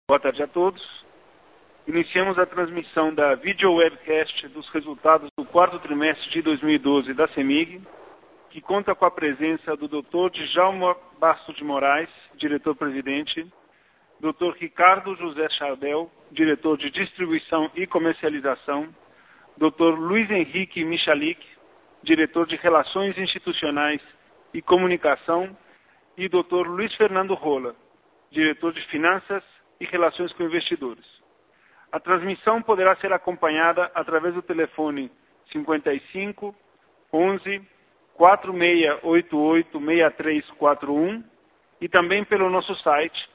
Boa tarde a todos. Iniciamos a transmissão da video webcast dos resultados do quarto trimestre de 2012 da CEMIG, que conta com a presença do Dr. Djalma Bastos de Moraes, diretor-presidente, Dr. Ricardo José Chardel, diretor de distribuição e comercialização, Dr. Luiz Henrique Michalik, diretor de relações institucionais e comunicação, e Dr. Luiz Fernando Rola, diretor de finanças e relações com investidores. A transmissão poderá ser acompanhada através do telefone 55 11 4688 6341 e também pelo nosso site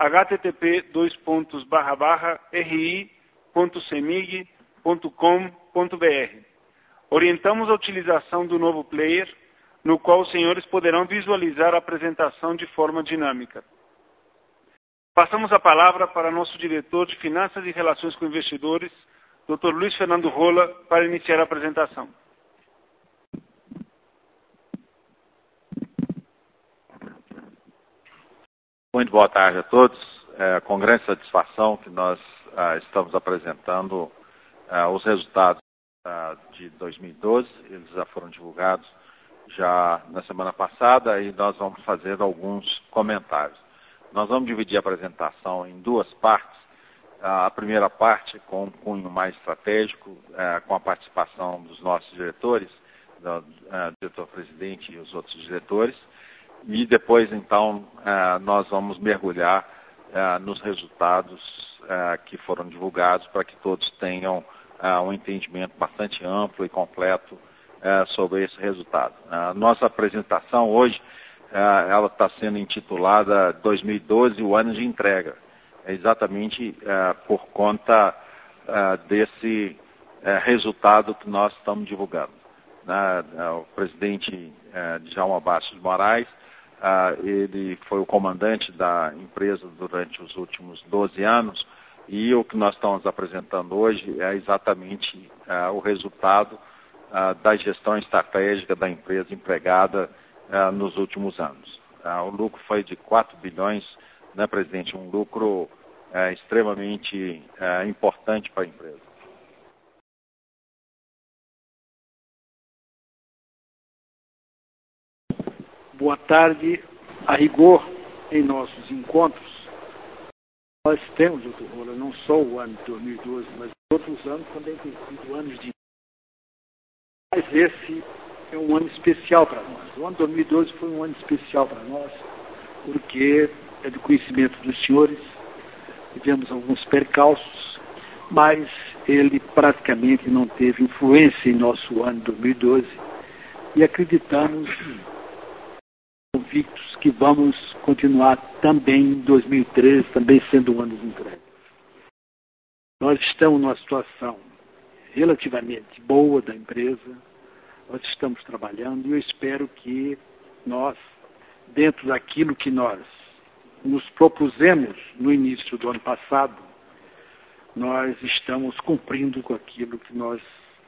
http://ri.cemig.com.br. Orientamos a utilização do novo player, no qual os senhores poderão visualizar a apresentação de forma dinâmica. Passamos a palavra para nosso diretor de Finanças e Relações com Investidores, Dr. Luiz Fernando Rola, para iniciar a apresentação. Muito boa tarde a todos. Com grande satisfação que nós estamos apresentando os resultados de 2012. Eles já foram divulgados já na semana passada e nós vamos fazer alguns comentários. Nós vamos dividir a apresentação em duas partes. A primeira parte com um cunho mais estratégico, com a participação dos nossos diretores, do diretor-presidente e os outros diretores. E depois, então, nós vamos mergulhar nos resultados que foram divulgados para que todos tenham um entendimento bastante amplo e completo sobre esse resultado. A nossa apresentação hoje, ela está sendo intitulada 2012, o ano de entrega. É exatamente por conta desse resultado que nós estamos divulgando. O presidente Djalma Bastos de Moraes, ele foi o comandante da empresa durante os últimos 12 anos e o que nós estamos apresentando hoje é exatamente o resultado da gestão estratégica da empresa empregada nos últimos anos. O lucro foi de 4 bilhões, né, presidente? Um lucro extremamente importante para a empresa. Boa tarde. A rigor, em nossos encontros, nós temos, doutor Rola, não só o ano de 2012, mas outros anos também têm sido anos de... Mas esse é um ano especial para nós. O ano de 2012 foi um ano especial para nós, porque é do conhecimento dos senhores, tivemos alguns percalços, mas ele praticamente não teve influência em nosso ano de 2012 e acreditamos, convictos, que vamos continuar também em 2013, também sendo um ano de entrega. Nós estamos numa situação relativamente boa da empresa, nós estamos trabalhando e eu espero que nós, dentro daquilo que nós nos propusemos no início do ano passado, nós estamos cumprindo com aquilo que nós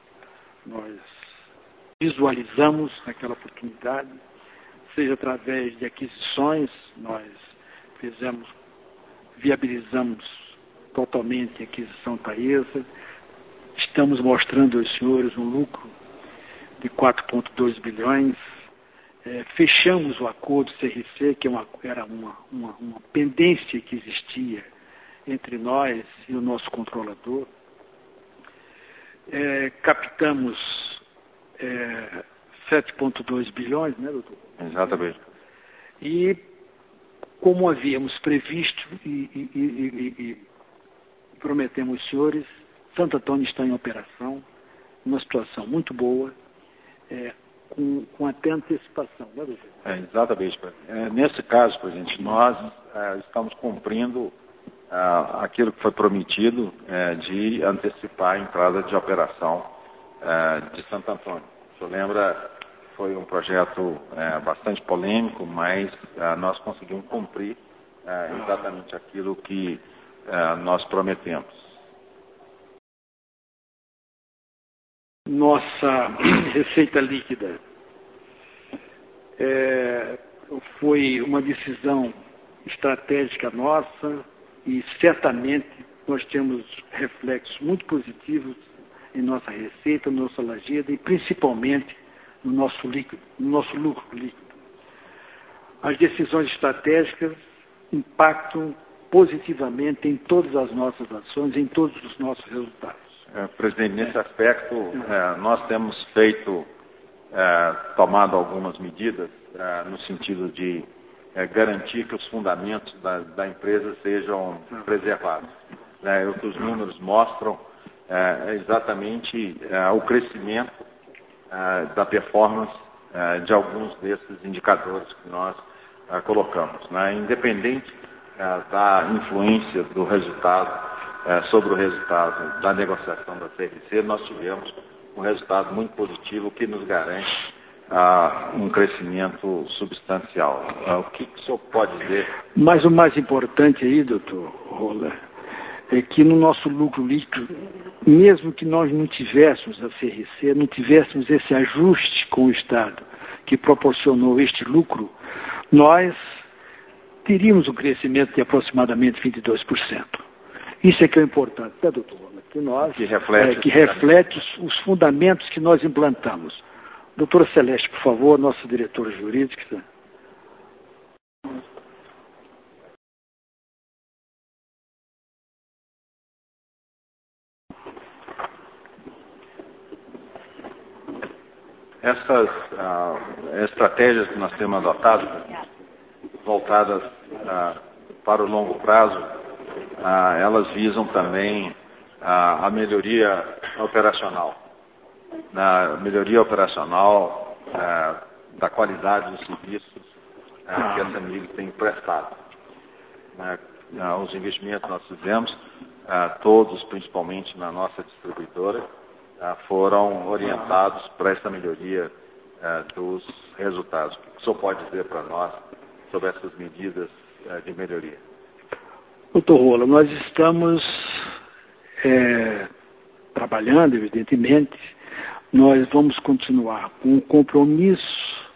visualizamos naquela oportunidade, seja através de aquisições, nós viabilizamos totalmente a aquisição Taesa, estamos mostrando aos senhores um lucro de 4,2 bilhões, fechamos o acordo CRC, que era uma pendência que existia entre nós e o nosso controlador, captamos 7,2 bilhões, né, doutor? Exatamente. E, como havíamos previsto e prometemos aos senhores, Santo Antônio está em operação, numa situação muito boa, com até antecipação, né, doutor? Exatamente. Nesse caso, presidente, nós estamos cumprindo aquilo que foi prometido de antecipar a entrada de operação de Santo Antônio. O senhor lembra, foi um projeto bastante polêmico, mas nós conseguimos cumprir exatamente aquilo que nós prometemos. Nossa receita líquida foi uma decisão estratégica nossa, e certamente nós temos reflexos muito positivos em nossa receita, no nosso lajedo e principalmente no nosso lucro líquido. As decisões estratégicas impactam positivamente em todas as nossas ações, em todos os nossos resultados. Presidente, nesse aspecto, nós temos tomado algumas medidas no sentido de garantir que os fundamentos da empresa sejam preservados. O que os números mostram é exatamente o crescimento da performance de alguns desses indicadores que nós colocamos. Independente da influência do resultado sobre o resultado da negociação da CRC, nós tivemos um resultado muito positivo que nos garante um crescimento substancial. O que o senhor pode dizer? Mas o mais importante aí, doutor Rola, é que no nosso lucro líquido, mesmo que nós não tivéssemos a CRC, não tivéssemos esse ajuste com o Estado que proporcionou este lucro, nós teríamos um crescimento de aproximadamente 22%. Isso é que é importante, tá, doutor Rola? Que reflete os fundamentos que nós implantamos. Doutora Celeste, por favor, nossa diretora jurídica. Essas estratégias que nós temos adotado, voltadas para o longo prazo, elas visam também a melhoria operacional. Na melhoria operacional da qualidade dos serviços que a CEMIG tem prestado. Os investimentos que nós fizemos, todos, principalmente na nossa distribuidora, foram orientados para essa melhoria dos resultados. O que o senhor pode dizer para nós sobre essas medidas de melhoria? Doutor Rola, nós estamos trabalhando, evidentemente. Nós vamos continuar com o compromisso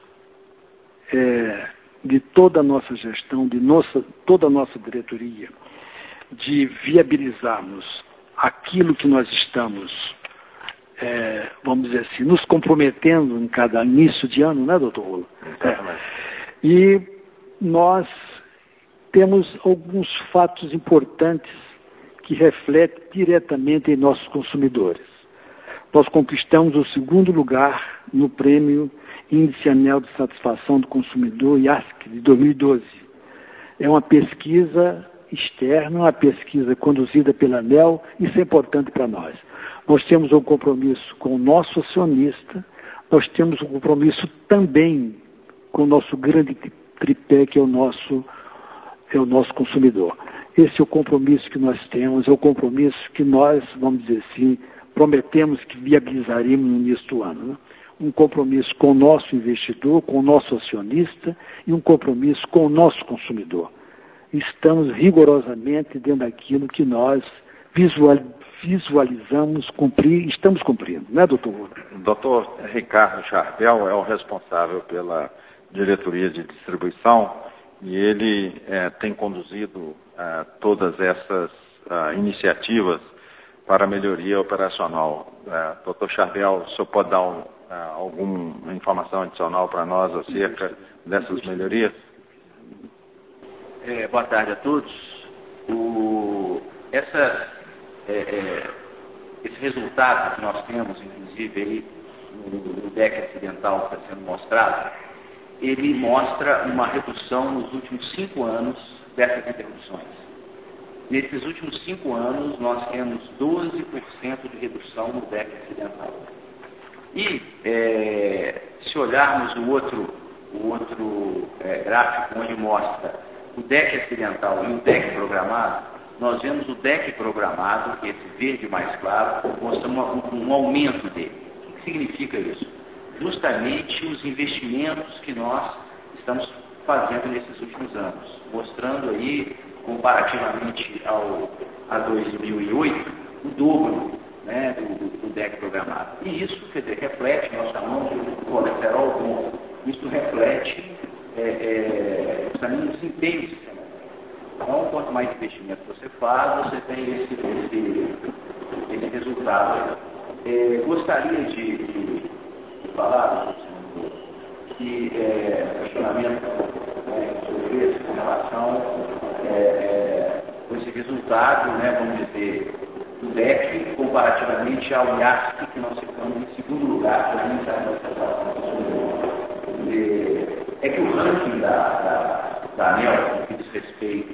de toda a nossa gestão, de toda a nossa diretoria, de viabilizarmos aquilo que nós estamos, vamos dizer assim, nos comprometendo em cada início de ano, né, doutor Rola? E nós temos alguns fatos importantes que refletem diretamente em nossos consumidores. Nós conquistamos o 2º lugar no Prêmio Índice Anel de Satisfação do Consumidor, IASC, de 2012. É uma pesquisa externa, uma pesquisa conduzida pela ANEL, isso é importante para nós. Nós temos um compromisso com o nosso acionista, nós temos um compromisso também com o nosso grande tripé, que é o nosso consumidor. Esse é o compromisso que nós temos, é o compromisso que nós, vamos dizer assim, prometemos que viabilizaríamos no início do ano. Né? Um compromisso com o nosso investidor, com o nosso acionista e um compromisso com o nosso consumidor. Estamos rigorosamente dentro daquilo que nós visualizamos cumprir, estamos cumprindo, né, doutor Rola? O doutor Ricardo Charbel é o responsável pela diretoria de distribuição e ele tem conduzido todas essas iniciativas para a melhoria operacional. Doutor Charbel, o senhor pode dar alguma informação adicional para nós acerca dessas melhorias? Boa tarde a todos. Esse resultado que nós temos, inclusive, aí, no DEC acidental que está sendo mostrado, ele mostra uma redução nos últimos 5 anos dessas interrupções. Nesses últimos 5 anos, nós temos 12% de redução no DEC acidental. E, se olharmos o outro gráfico, onde mostra o DEC acidental e o DEC programado, nós vemos o DEC programado, que é esse verde mais claro, mostra um aumento dele. O que significa isso? Justamente os investimentos que nós estamos fazendo nesses últimos anos, mostrando aí, comparativamente a 2008, o dobro, né, do DEC programado. E isso, quer dizer, reflete, nós chamamos de colesterol bom, isso reflete também o desempenho do sistema. Então, quanto mais investimento você faz, você tem esse resultado. Gostaria de falar que questionamento sobre isso com relação com esse resultado, vamos dizer, do DEC comparativamente ao IASC, que nós ficamos em segundo lugar para a administração do consumidor. É que o ranking da ANEEL, que diz respeito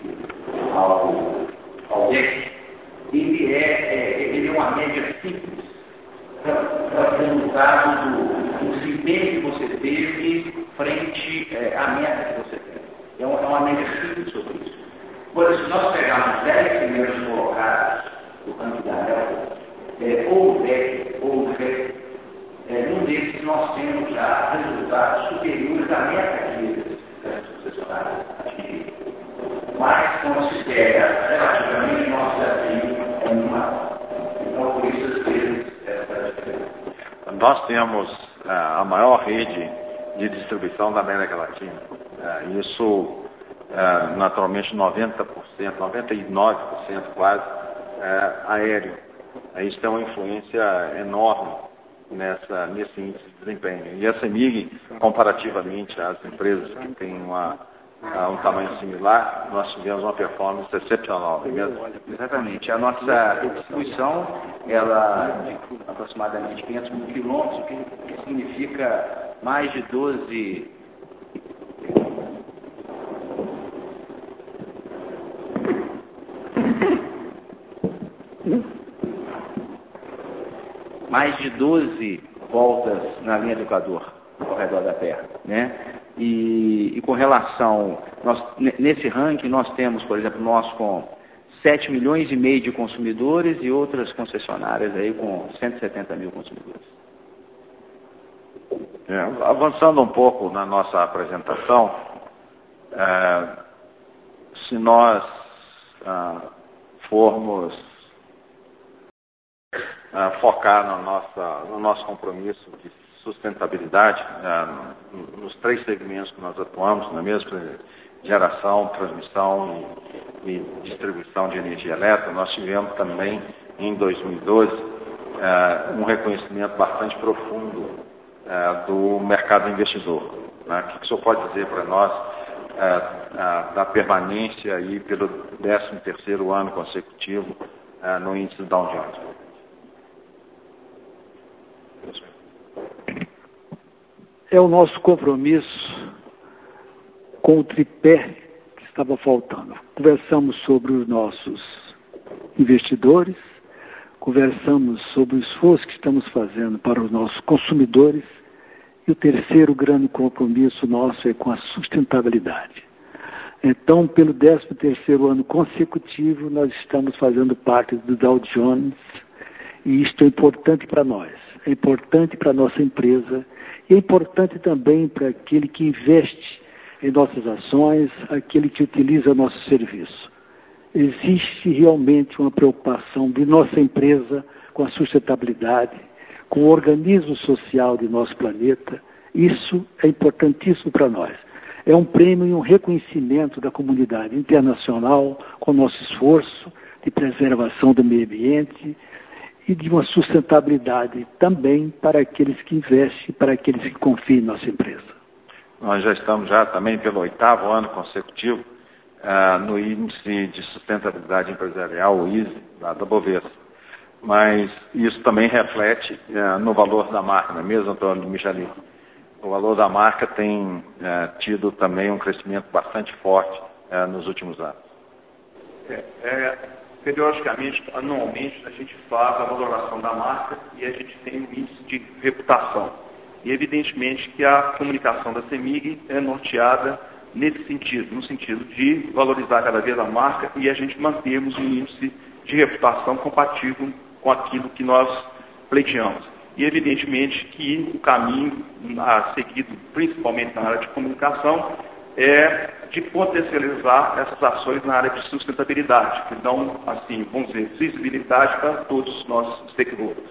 ao DEC, ele é uma média simples para o resultado do desempenho que você teve frente à meta que você tem. É uma média simples sobre isso. Por isso, se nós pegarmos 10 primeiros colocados do ranking da ANEEL, ou o DEC ou o FEC, num desses nós temos já resultados superiores à meta que as concessionárias atingiram. Mas, quando se pega relativamente nosso desafio, é muito maior. Então, por isso, às vezes, essa diferença. Nós temos a maior rede de distribuição da América Latina. Isso, naturalmente, 90%, 99% quase, aéreo. Isso tem uma influência enorme nesse índice de desempenho. E a CEMIG, comparativamente às empresas que têm um tamanho similar, nós tivemos uma performance excepcional. Exatamente. A nossa distribuição, ela de aproximadamente 500 mil quilômetros, o que significa mais de 12... mais de 12 voltas na linha do Equador, ao redor da Terra, E com relação, nesse ranking nós temos, por exemplo, nós com 7 milhões e meio de consumidores e outras concessionárias aí com 170 mil consumidores. Avançando um pouco na nossa apresentação, se nós formos focar no nosso compromisso de sustentabilidade, nos 3 segmentos que nós atuamos, na mesma geração, transmissão e distribuição de energia elétrica, nós tivemos também, em 2012, um reconhecimento bastante profundo do mercado investidor. O que o senhor pode dizer para nós da permanência aí pelo 13º ano consecutivo no índice Dow Jones? É o nosso compromisso com o tripé que estava faltando. Conversamos sobre os nossos investidores, conversamos sobre o esforço que estamos fazendo para os nossos consumidores e o terceiro grande compromisso nosso é com a sustentabilidade. Então, pelo 13º ano consecutivo, nós estamos fazendo parte do Dow Jones e isto é importante para nós. É importante para a nossa empresa e é importante também para aquele que investe em nossas ações, aquele que utiliza nosso serviço. Existe realmente uma preocupação de nossa empresa com a sustentabilidade, com o organismo social de nosso planeta. Isso é importantíssimo para nós. É um prêmio e um reconhecimento da comunidade internacional com o nosso esforço de preservação do meio ambiente e de uma sustentabilidade também para aqueles que investem, para aqueles que confiam em nossa empresa. Nós já estamos também pelo 8º ano consecutivo no índice de sustentabilidade empresarial, o ISE, da Bovespa. Mas isso também reflete no valor da marca, não é mesmo, Antônio Michalin? O valor da marca tem tido também um crescimento bastante forte nos últimos anos. Periodicamente, anualmente, a gente faz a valoração da marca e a gente tem um índice de reputação. E, evidentemente, que a comunicação da CEMIG é norteada nesse sentido, no sentido de valorizar cada vez a marca e a gente mantermos um índice de reputação compatível com aquilo que nós pleiteamos. E, evidentemente, que o caminho a seguido, principalmente na área de comunicação, é de potencializar essas ações na área de sustentabilidade, que dão, assim, vamos dizer, visibilidade para todos os nossos stakeholders.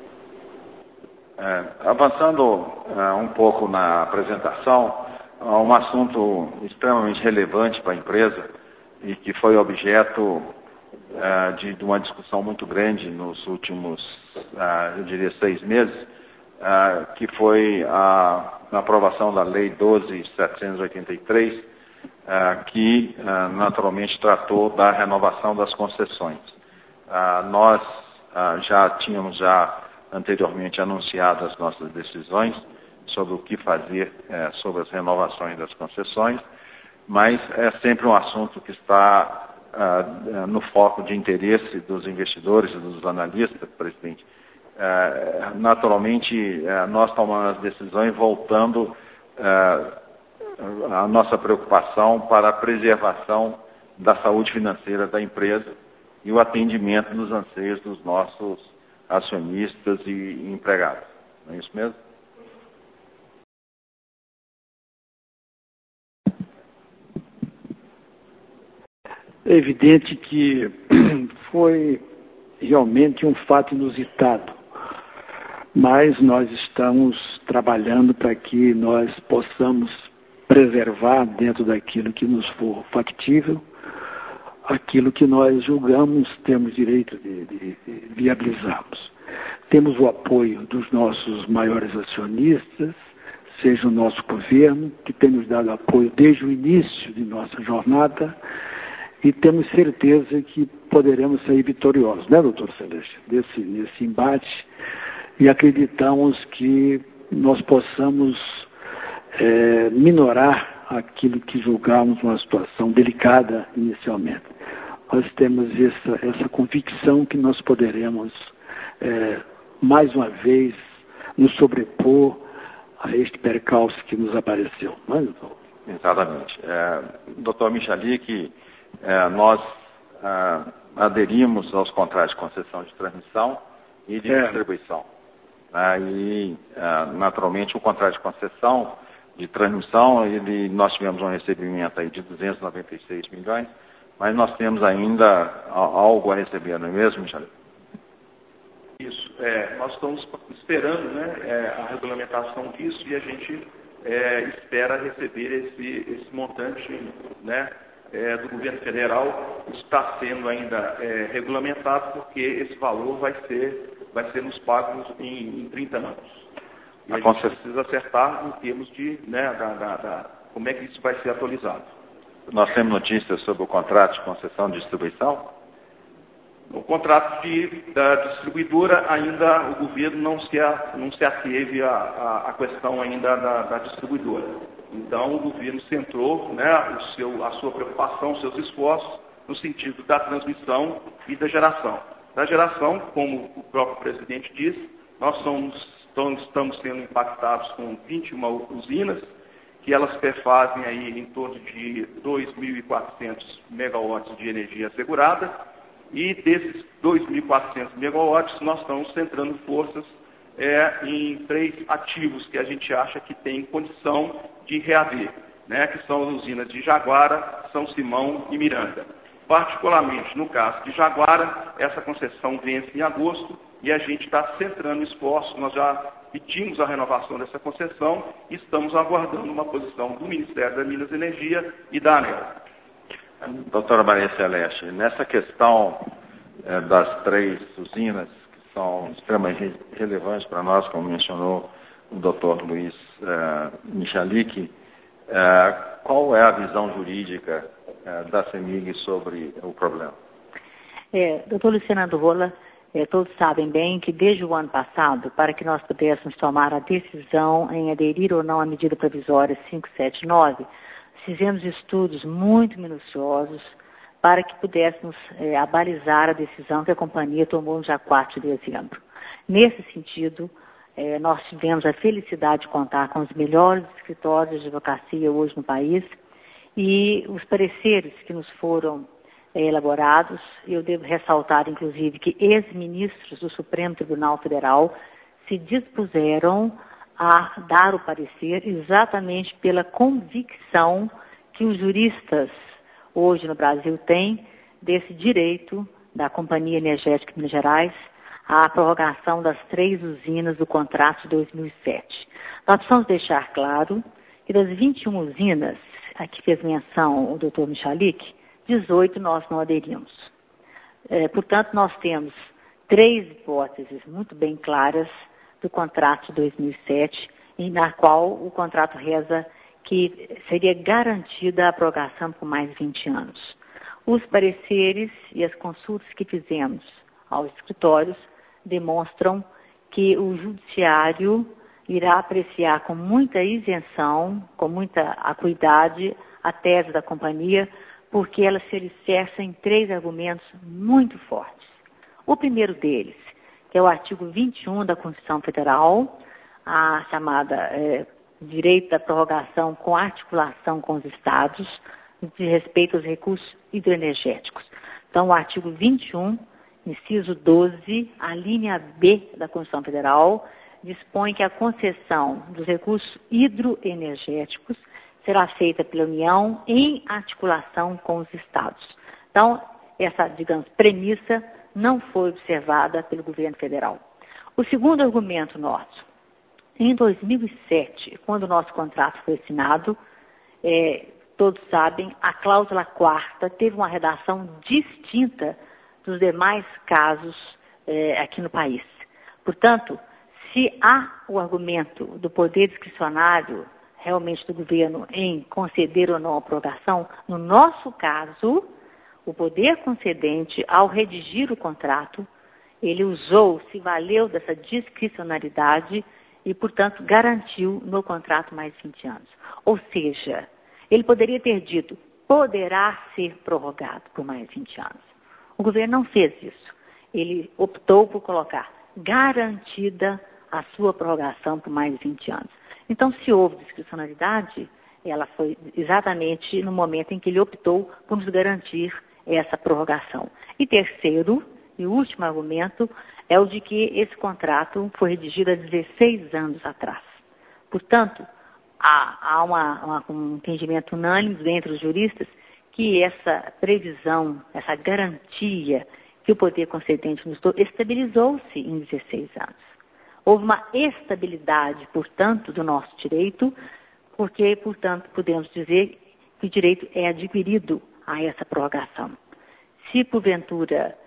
Avançando um pouco na apresentação, um assunto extremamente relevante para a empresa e que foi objeto de uma discussão muito grande nos últimos, eu diria, 6 meses, que foi a aprovação da Lei 12.783, que naturalmente tratou da renovação das concessões. Nós já tínhamos anteriormente anunciado as nossas decisões sobre o que fazer sobre as renovações das concessões, mas é sempre um assunto que está no foco de interesse dos investidores e dos analistas, presidente. Naturalmente, nós tomamos as decisões voltando a nossa preocupação para a preservação da saúde financeira da empresa e o atendimento dos anseios dos nossos acionistas e empregados. Não é isso mesmo? É evidente que foi realmente um fato inusitado, mas nós estamos trabalhando para que nós possamos preservar, dentro daquilo que nos for factível, aquilo que nós julgamos temos direito de viabilizarmos. Temos o apoio dos nossos maiores acionistas, seja o nosso governo, que tem nos dado apoio desde o início de nossa jornada, e temos certeza que poderemos sair vitoriosos, né, doutor Celeste, nesse embate, e acreditamos que nós possamos minorar aquilo que julgamos uma situação delicada inicialmente. Nós temos essa convicção que nós poderemos, mais uma vez, nos sobrepor a este percalço que nos apareceu. Não é, doutor? Exatamente. Doutor Michalik, nós aderimos aos contratos de concessão de transmissão e de distribuição. E, naturalmente, o contrato de concessão de transmissão, nós tivemos um recebimento aí de 296 milhões, mas nós temos ainda algo a receber, não é mesmo, Michel? Isso. Nós estamos esperando, né, a regulamentação disso, e a gente espera receber esse montante, né, do governo federal. Está sendo ainda regulamentado, porque esse valor vai ser nos pagos em 30 anos. E a gente precisa acertar em termos de, como é que isso vai ser atualizado. Nós temos notícias sobre o contrato de concessão de distribuição? O contrato da distribuidora, ainda o governo não se ateve à questão ainda da distribuidora. Então, o governo centrou, né, a sua preocupação, os seus esforços no sentido da transmissão e da geração. Da geração, como o próprio presidente disse, nós estamos sendo impactados com 21 usinas, que elas perfazem aí em torno de 2.400 megawatts de energia assegurada, e desses 2.400 megawatts nós estamos centrando forças em 3 ativos que a gente acha que tem condição de reaver, né, que são as usinas de Jaguara, São Simão e Miranda. Particularmente no caso de Jaguara, essa concessão vence em agosto e a gente está centrando esforços. Nós já pedimos a renovação dessa concessão e estamos aguardando uma posição do Ministério da Minas e Energia e da ANEEL. Doutora Maria Celeste, nessa questão das 3 usinas, que são extremamente relevantes para nós, como mencionou o doutor Luiz Michalik, qual é a visão jurídica da CEMIG sobre o problema? Doutor Luciano Rola, todos sabem bem que desde o ano passado, para que nós pudéssemos tomar a decisão em aderir ou não à medida provisória 579, fizemos estudos muito minuciosos para que pudéssemos abalizar a decisão que a companhia tomou no dia 4 de dezembro. Nesse sentido, nós tivemos a felicidade de contar com os melhores escritórios de advocacia hoje no país, e os pareceres que nos foram elaborados, eu devo ressaltar, inclusive, que ex-ministros do Supremo Tribunal Federal se dispuseram a dar o parecer exatamente pela convicção que os juristas hoje no Brasil têm desse direito da Companhia Energética de Minas Gerais à prorrogação das 3 usinas do contrato de 2007. Nós precisamos deixar claro que das 21 usinas, a que fez menção o doutor Michalik, 18 nós não aderimos. Portanto, nós temos 3 hipóteses muito bem claras do contrato de 2007, na qual o contrato reza que seria garantida a prorrogação por mais 20 anos. Os pareceres e as consultas que fizemos aos escritórios demonstram que o judiciário irá apreciar com muita isenção, com muita acuidade, a tese da companhia, porque ela se alicerça em 3 argumentos muito fortes. O primeiro deles, que é o artigo 21 da Constituição Federal, a chamada direito da prorrogação com articulação com os estados, de respeito aos recursos hidroenergéticos. Então, o artigo 21, inciso 12, a linha B da Constituição Federal, dispõe que a concessão dos recursos hidroenergéticos será feita pela União em articulação com os estados. Então, essa, digamos, premissa não foi observada pelo governo federal. O segundo argumento nosso, em 2007, quando o nosso contrato foi assinado, todos sabem, a cláusula 4ª teve uma redação distinta dos demais casos aqui no país. Portanto, se há o argumento do poder discricionário realmente do governo em conceder ou não a prorrogação, no nosso caso, o poder concedente, ao redigir o contrato, ele se valeu dessa discricionariedade e, portanto, garantiu no contrato mais 20 anos. Ou seja, ele poderia ter dito, poderá ser prorrogado por mais 20 anos. O governo não fez isso. Ele optou por colocar garantida a sua prorrogação por mais 20 anos. Então, se houve discricionariedade, ela foi exatamente no momento em que ele optou por nos garantir essa prorrogação. E terceiro, e último argumento, é o de que esse contrato foi redigido há 16 anos atrás. Portanto, há um entendimento unânime entre os juristas que essa previsão, essa garantia que o poder concedente nos deu, estabilizou-se em 16 anos. Houve uma estabilidade, portanto, do nosso direito, porque, portanto, podemos dizer que o direito é adquirido a essa prorrogação. Se, porventura,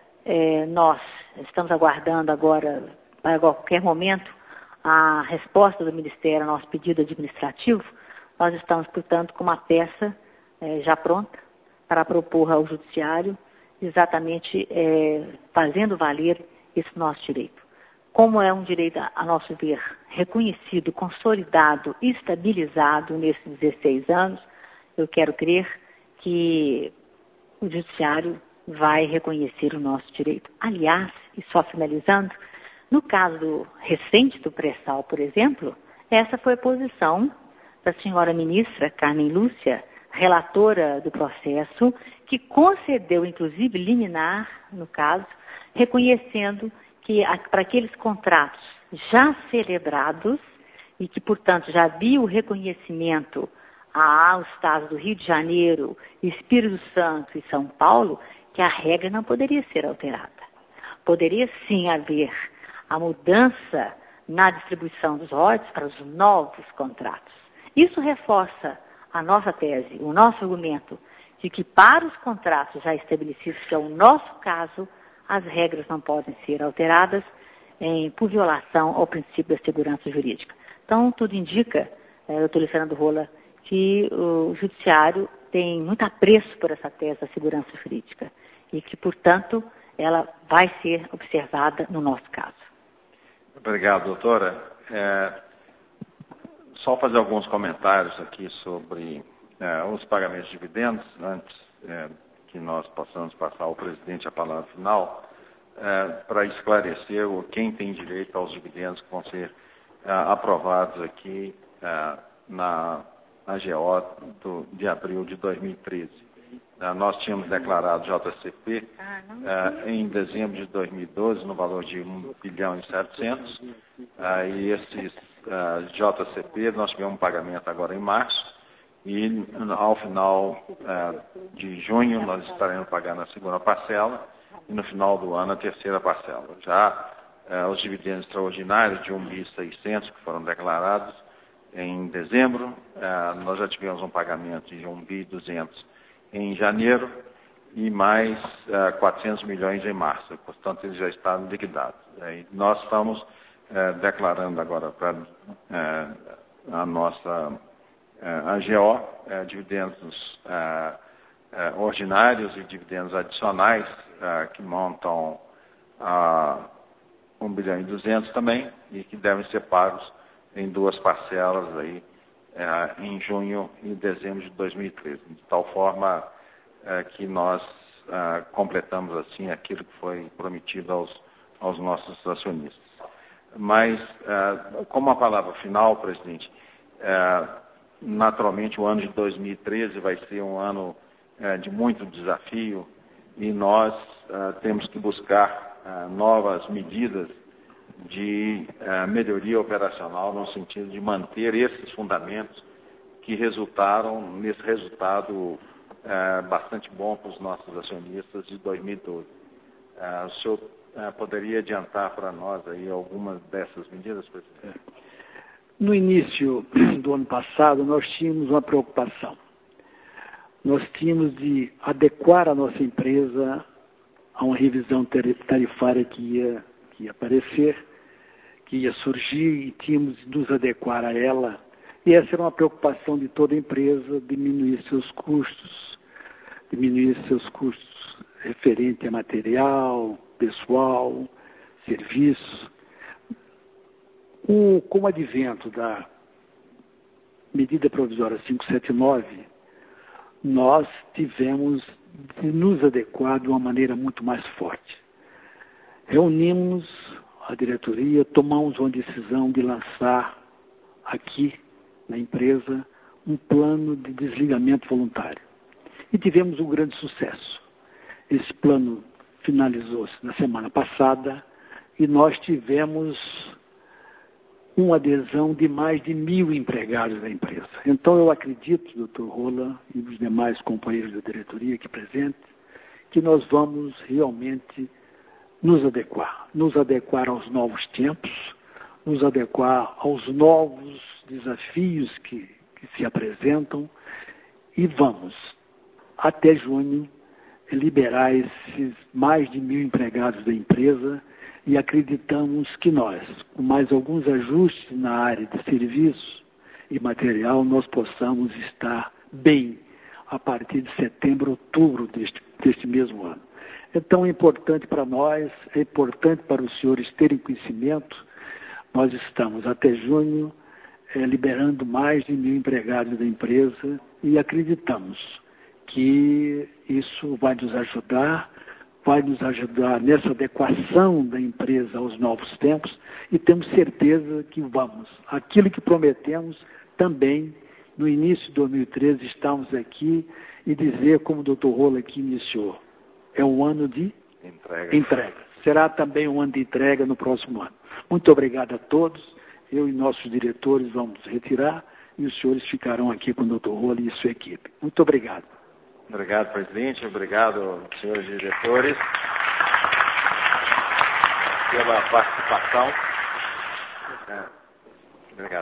nós estamos aguardando agora, a qualquer momento, a resposta do Ministério ao nosso pedido administrativo, nós estamos, portanto, com uma peça já pronta para propor ao Judiciário, exatamente fazendo valer esse nosso direito. Como é um direito, a nosso ver, reconhecido, consolidado, estabilizado nesses 16 anos, eu quero crer que o Judiciário vai reconhecer o nosso direito. Aliás, e só finalizando, no caso recente do pré-sal, por exemplo, essa foi a posição da senhora ministra Carmen Lúcia, relatora do processo, que concedeu, inclusive, liminar, no caso, reconhecendo que para aqueles contratos já celebrados e que, portanto, já havia o reconhecimento aos estados do Rio de Janeiro, Espírito Santo e São Paulo, que a regra não poderia ser alterada. Poderia sim haver a mudança na distribuição dos royalties para os novos contratos. Isso reforça a nossa tese, o nosso argumento, de que para os contratos já estabelecidos, que é o nosso caso, as regras não podem ser alteradas por violação ao princípio da segurança jurídica. Então, tudo indica, doutor Luciano Rola, que o Judiciário tem muito apreço por essa tese da segurança jurídica e que, portanto, ela vai ser observada no nosso caso. Obrigado, doutora. Só fazer alguns comentários aqui sobre os pagamentos de dividendos, antes que nós possamos passar ao presidente a palavra final, para esclarecer quem tem direito aos dividendos que vão ser aprovados aqui na AGO de abril de 2013. Nós tínhamos declarado JCP em dezembro de 2012 no valor de 1 bilhão e 700. E esses JCP nós tivemos um pagamento agora em março e ao final de junho nós estaremos pagando a segunda parcela e no final do ano a terceira parcela. Já os dividendos extraordinários de 1 bilhão e 600 que foram declarados em dezembro, nós já tivemos um pagamento de 1 bilhão e 200 em janeiro e mais 400 milhões em março. Portanto, eles já estavam liquidados. E nós estamos declarando agora para a nossa AGO dividendos ordinários e dividendos adicionais que montam 1 bilhão e 200 também e que devem ser pagos em 2 parcelas aí, em junho e dezembro de 2013, de tal forma que nós completamos assim aquilo que foi prometido aos nossos acionistas. Mas, como a palavra final, presidente, naturalmente o ano de 2013 vai ser um ano de muito desafio e nós temos que buscar novas medidas de melhoria operacional no sentido de manter esses fundamentos que resultaram nesse resultado bastante bom para os nossos acionistas de 2012. O senhor poderia adiantar para nós aí algumas dessas medidas, presidente? No início do ano passado, nós tínhamos uma preocupação. Nós tínhamos de adequar a nossa empresa a uma revisão tarifária que ia aparecer, que ia surgir, e tínhamos de nos adequar a ela. E essa era uma preocupação de toda empresa, diminuir seus custos referente a material, pessoal, serviços. Com o advento da medida provisória 579, nós tivemos de nos adequar de uma maneira muito mais forte. Reunimos a diretoria, tomamos uma decisão de lançar aqui na empresa um plano de desligamento voluntário. E tivemos um grande sucesso. Esse plano finalizou-se na semana passada e nós tivemos uma adesão de mais de 1.000 empregados da empresa. Então eu acredito, doutor Rola e os demais companheiros da diretoria aqui presentes, que nós vamos realmente nos adequar aos novos tempos, nos adequar aos novos desafios que se apresentam e vamos, até junho, liberar esses mais de 1.000 empregados da empresa e acreditamos que nós, com mais alguns ajustes na área de serviço e material, nós possamos estar bem a partir de setembro, outubro deste mesmo ano. Então é importante para nós, é importante para os senhores terem conhecimento, nós estamos até junho liberando mais de 1.000 empregados da empresa e acreditamos que isso vai nos ajudar nessa adequação da empresa aos novos tempos e temos certeza que vamos. Aquilo que prometemos também, no início de 2013, estamos aqui e dizer, como o doutor Rola aqui iniciou, é um ano de entrega. Será também um ano de entrega no próximo ano. Muito obrigado a todos. Eu e nossos diretores vamos retirar e os senhores ficarão aqui com o doutor Rola e sua equipe. Muito obrigado. Obrigado, presidente. Obrigado, senhores diretores, pela participação. Obrigado.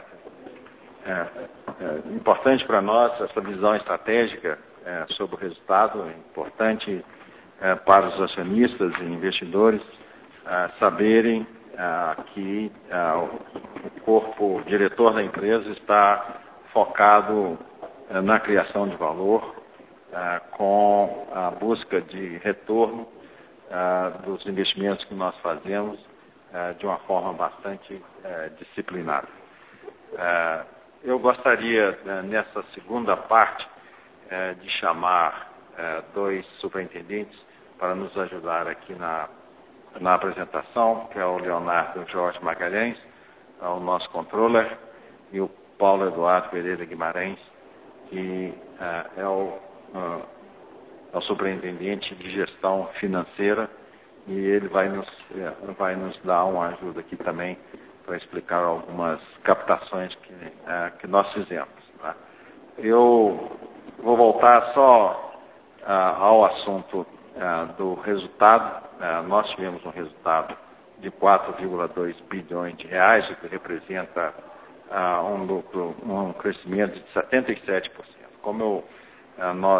Importante para nós essa visão estratégica sobre o resultado, é importante para os acionistas e investidores saberem que o corpo diretor da empresa está focado na criação de valor, com a busca de retorno dos investimentos que nós fazemos de uma forma bastante disciplinada. Eu gostaria, nessa segunda parte, de chamar 2 superintendentes para nos ajudar aqui na apresentação, que é o Leonardo Jorge Magalhães, o nosso controller, e o Paulo Eduardo Pereira Guimarães, que é o superintendente de gestão financeira, e ele vai nos dar uma ajuda aqui também para explicar algumas captações que nós fizemos. Tá? Eu vou voltar só ao assunto do resultado. Nós tivemos um resultado de 4,2 bilhões de reais, o que representa um crescimento de 77%. Como nós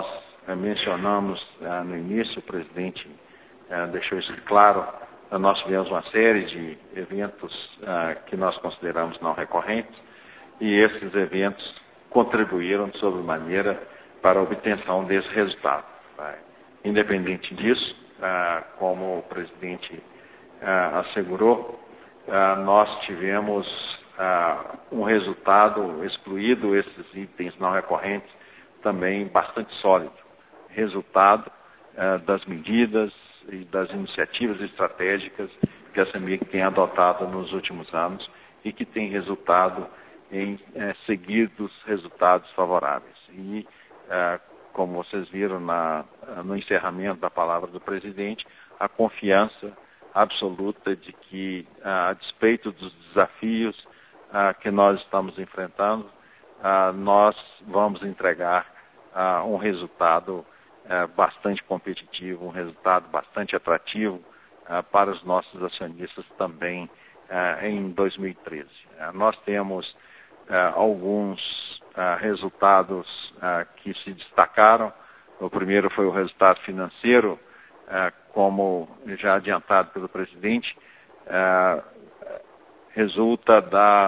mencionamos no início, o presidente deixou isso claro, nós tivemos uma série de eventos que nós consideramos não recorrentes, e esses eventos contribuíram de sobremaneira para a obtenção desse resultado. Independente disso, como o presidente assegurou, nós tivemos um resultado, excluído esses itens não recorrentes, também bastante sólido. Resultado das medidas e das iniciativas estratégicas que a CEMIG tem adotado nos últimos anos e que tem resultado em seguidos resultados favoráveis. E, como vocês viram no encerramento da palavra do presidente, a confiança absoluta de que, a despeito dos desafios que nós estamos enfrentando, nós vamos entregar um resultado bastante competitivo, um resultado bastante atrativo para os nossos acionistas também em 2013. Nós temos alguns resultados que se destacaram. O primeiro foi o resultado financeiro, como já adiantado pelo presidente, resulta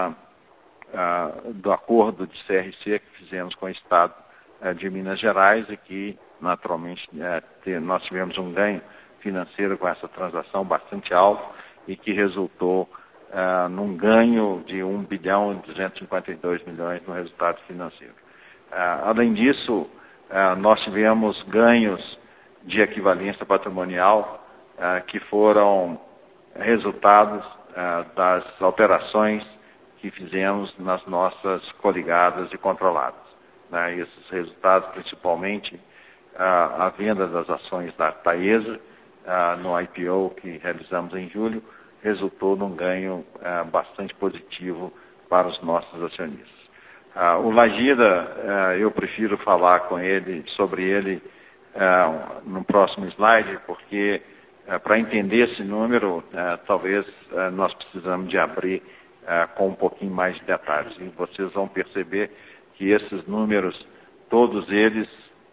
do acordo de CRC que fizemos com o Estado de Minas Gerais e que, naturalmente, nós tivemos um ganho financeiro com essa transação bastante alto e que resultou num ganho de 1 bilhão e 252 milhões no resultado financeiro. Além disso, nós tivemos ganhos de equivalência patrimonial que foram resultados das alterações que fizemos nas nossas coligadas e controladas. Esses resultados, principalmente a venda das ações da Taesa no IPO que realizamos em julho, resultou num ganho bastante positivo para os nossos acionistas. O Lagida, eu prefiro falar sobre ele no próximo slide, porque para entender esse número, talvez nós precisamos de abrir com um pouquinho mais de detalhes. E vocês vão perceber que esses números, todos eles,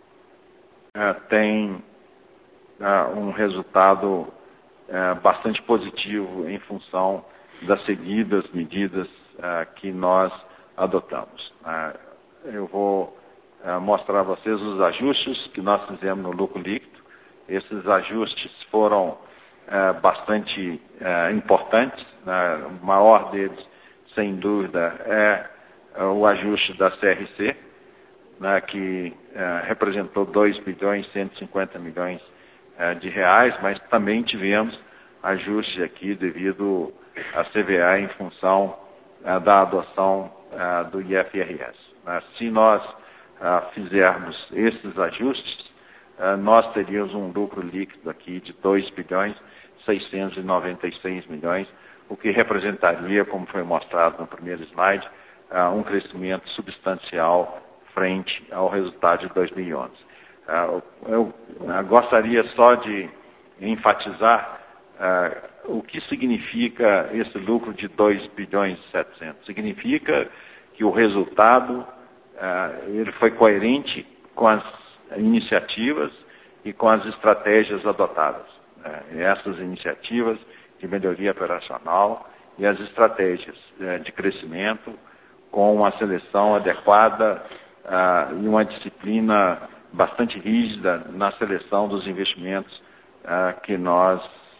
têm um resultado bastante positivo em função das seguidas medidas que nós adotamos. Eu vou mostrar a vocês os ajustes que nós fizemos no lucro líquido. Esses ajustes foram bastante importantes. O maior deles, sem dúvida, é o ajuste da CRC, que representou 2 bilhões e 150 milhões de reais, mas também tivemos ajuste aqui devido à CVA em função da adoção do IFRS. Se nós fizermos esses ajustes, nós teríamos um lucro líquido aqui de 2 bilhões e 696 milhões, o que representaria, como foi mostrado no primeiro slide, um crescimento substancial frente ao resultado de 2011. Eu gostaria só de enfatizar o que significa esse lucro de 2 bilhões e 700. Significa que o resultado ele foi coerente com as iniciativas e com as estratégias adotadas. Essas iniciativas de melhoria operacional e as estratégias de crescimento com uma seleção adequada e uma disciplina bastante rígida na seleção dos investimentos que nós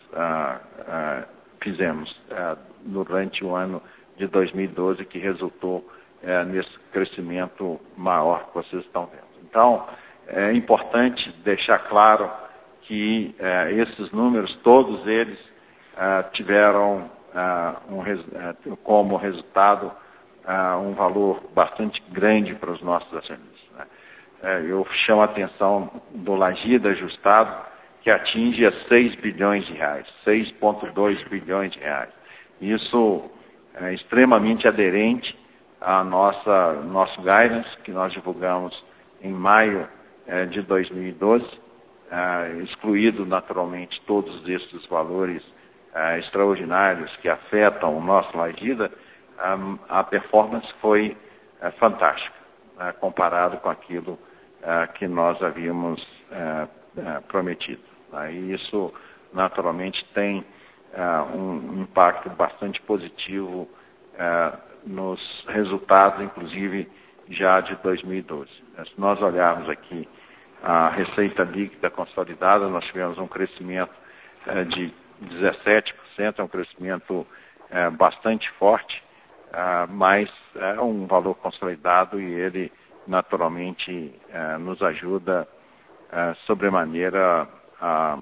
fizemos durante o ano de 2012, que resultou nesse crescimento maior que vocês estão vendo. Então, é importante deixar claro que esses números, todos eles, tiveram como resultado um valor bastante grande para os nossos acionistas. Eu chamo a atenção do Lagida ajustado, que atinge a 6 bilhões de reais, 6,2 bilhões de reais. Isso é extremamente aderente ao nosso guidance, que nós divulgamos em maio de 2012, excluído naturalmente todos esses valores extraordinários que afetam o nosso Lagida. A performance foi fantástica, comparado com aquilo que nós havíamos prometido. E isso, naturalmente, tem um impacto bastante positivo nos resultados, inclusive, já de 2012. Se nós olharmos aqui a receita líquida consolidada, nós tivemos um crescimento de 17%, é um crescimento bastante forte, mas é um valor consolidado e ele, naturalmente, nos ajuda sobremaneira a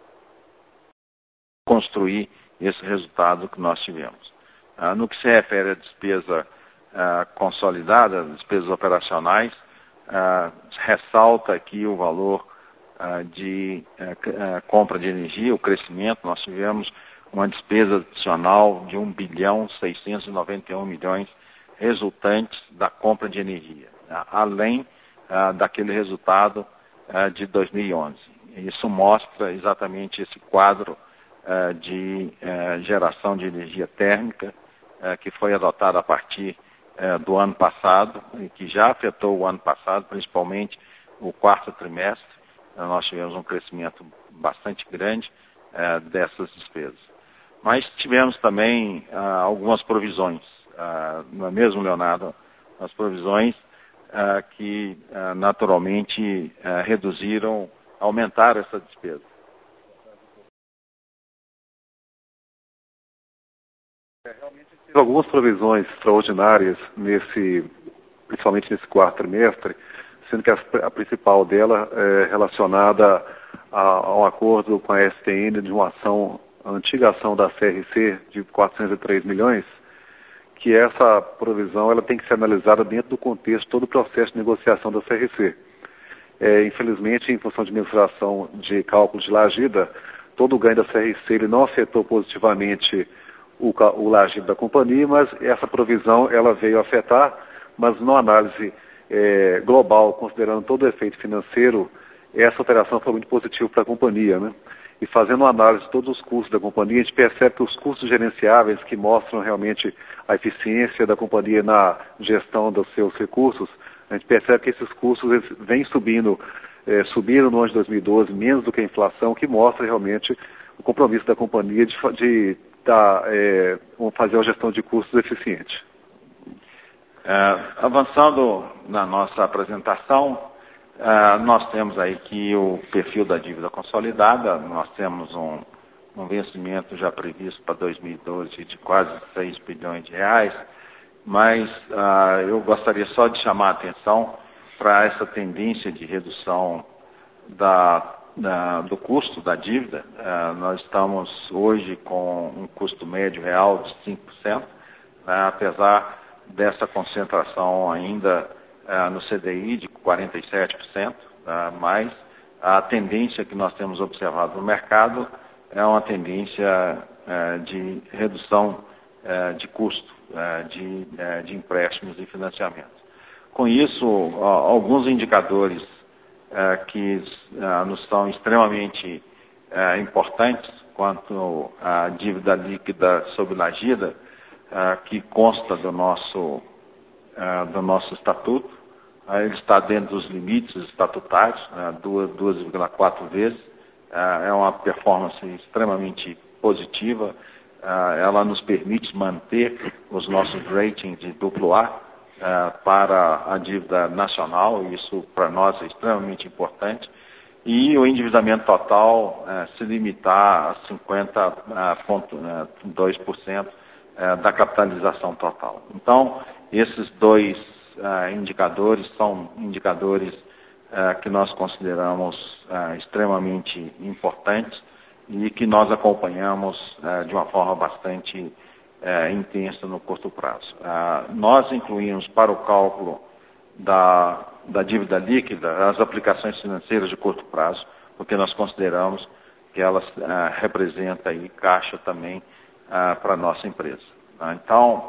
construir esse resultado que nós tivemos. No que se refere à despesa consolidada, despesas operacionais, ressalta aqui o valor de compra de energia, o crescimento. Nós tivemos uma despesa adicional de 1.691 bilhões resultantes da compra de energia, além daquele resultado de 2011. Isso mostra exatamente esse quadro de geração de energia térmica que foi adotado a partir do ano passado e que já afetou o ano passado, principalmente o quarto trimestre. Nós tivemos um crescimento bastante grande dessas despesas. Mas tivemos também algumas provisões, não é mesmo, Leonardo? As provisões que naturalmente aumentaram essa despesa. Realmente teve algumas provisões extraordinárias, principalmente nesse quarto trimestre, sendo que a principal dela é relacionada a um acordo com a STN de uma antiga ação da CRC de 403 milhões, que essa provisão ela tem que ser analisada dentro do contexto de todo o processo de negociação da CRC. Infelizmente, em função de mensuração de cálculo de Lagida, todo o ganho da CRC ele não afetou positivamente o Lagida da companhia, mas essa provisão ela veio afetar, mas numa análise global, considerando todo o efeito financeiro, essa alteração foi muito positiva para a companhia, né? E fazendo uma análise de todos os custos da companhia, a gente percebe que os custos gerenciáveis, que mostram realmente a eficiência da companhia na gestão dos seus recursos, a gente percebe que esses custos eles vêm subiram no ano de 2012, menos do que a inflação, que mostra realmente o compromisso da companhia de fazer uma gestão de custos eficiente. Avançando na nossa apresentação, nós temos aí que o perfil da dívida consolidada, nós temos um vencimento já previsto para 2012 de quase 6 bilhões de reais, mas eu gostaria só de chamar a atenção para essa tendência de redução do custo da dívida. Nós estamos hoje com um custo médio real de 5%, apesar dessa concentração ainda no CDI de 47%, mas a tendência que nós temos observado no mercado é uma tendência de redução de custo de empréstimos e financiamentos. Com isso, alguns indicadores que nos são extremamente importantes quanto à dívida líquida sob Lagida, que consta do nosso estatuto, ele está dentro dos limites estatutários, 2,4 vezes, é uma performance extremamente positiva, ela nos permite manter os nossos ratings de AA para a dívida nacional, e isso para nós é extremamente importante, e o endividamento total se limitar a 50,2% da capitalização total. Então, esses dois indicadores são indicadores que nós consideramos extremamente importantes e que nós acompanhamos de uma forma bastante intensa no curto prazo. Nós incluímos para o cálculo da dívida líquida as aplicações financeiras de curto prazo, porque nós consideramos que elas representam aí caixa também para a nossa empresa. Então,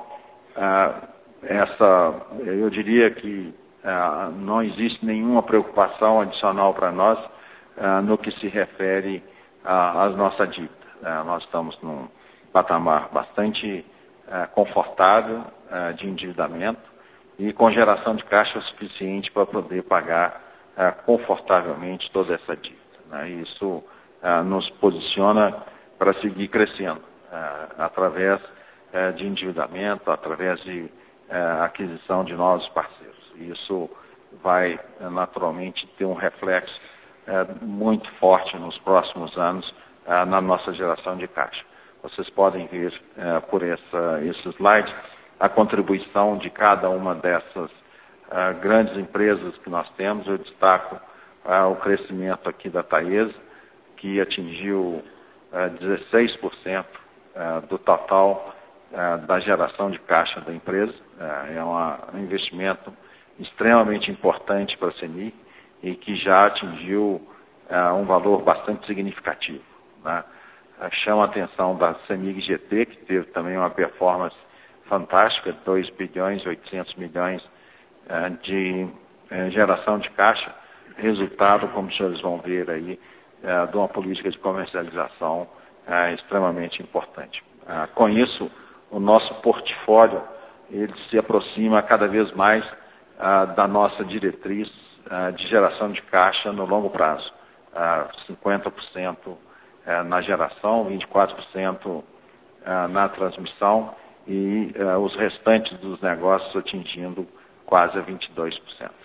eu diria que não existe nenhuma preocupação adicional para nós no que se refere à nossa dívida. Nós estamos num patamar bastante confortável de endividamento e com geração de caixa suficiente para poder pagar confortavelmente toda essa dívida. Né? Isso nos posiciona para seguir crescendo através de endividamento, através de aquisição de novos parceiros. Isso vai naturalmente ter um reflexo muito forte nos próximos anos na nossa geração de caixa. Vocês podem ver por esse slide a contribuição de cada uma dessas grandes empresas que nós temos. Eu destaco o crescimento aqui da Taesa, que atingiu 16% do total da geração de caixa da empresa. É um investimento extremamente importante para a CEMIG e que já atingiu um valor bastante significativo. Né? Chama a atenção da CEMIG GT, que teve também uma performance fantástica, 2 bilhões e 800 milhões de geração de caixa, resultado, como os senhores vão ver aí, de uma política de comercialização extremamente importante. Com isso, o nosso portfólio ele se aproxima cada vez mais da nossa diretriz de geração de caixa no longo prazo. 50% na geração, 24% na transmissão e os restantes dos negócios atingindo quase a 22%.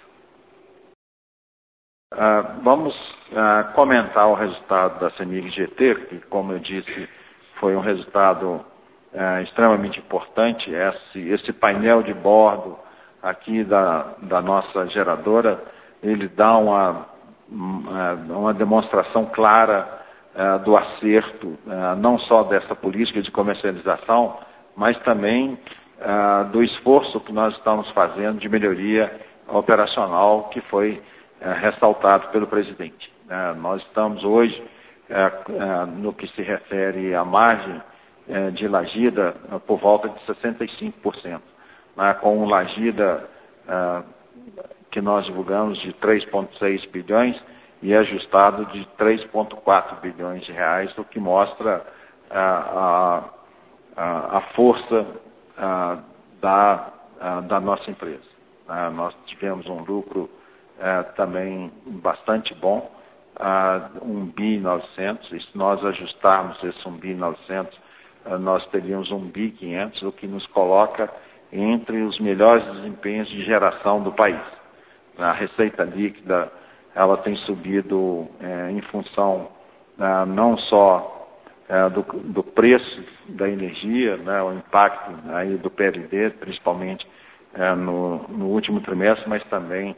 Vamos comentar o resultado da CEMIG GT, que, como eu disse, foi um resultado extremamente importante. Esse painel de bordo aqui da nossa geradora, ele dá uma demonstração clara do acerto, não só dessa política de comercialização, mas também do esforço que nós estamos fazendo de melhoria operacional, que foi ressaltado pelo presidente. Nós estamos hoje, no que se refere à margem de Lagida, por volta de 65%, com Lagida que nós divulgamos de 3,6 bilhões e ajustado de 3,4 bilhões de reais, o que mostra a força da nossa empresa. Nós tivemos um lucro também bastante bom, 1,9 bi, e se nós ajustarmos esse 1,9 bi, nós teríamos 1,5 bi, o que nos coloca entre os melhores desempenhos de geração do país. A receita líquida ela tem subido em função não só do preço da energia, né, o impacto aí do PLD, principalmente no último trimestre, mas também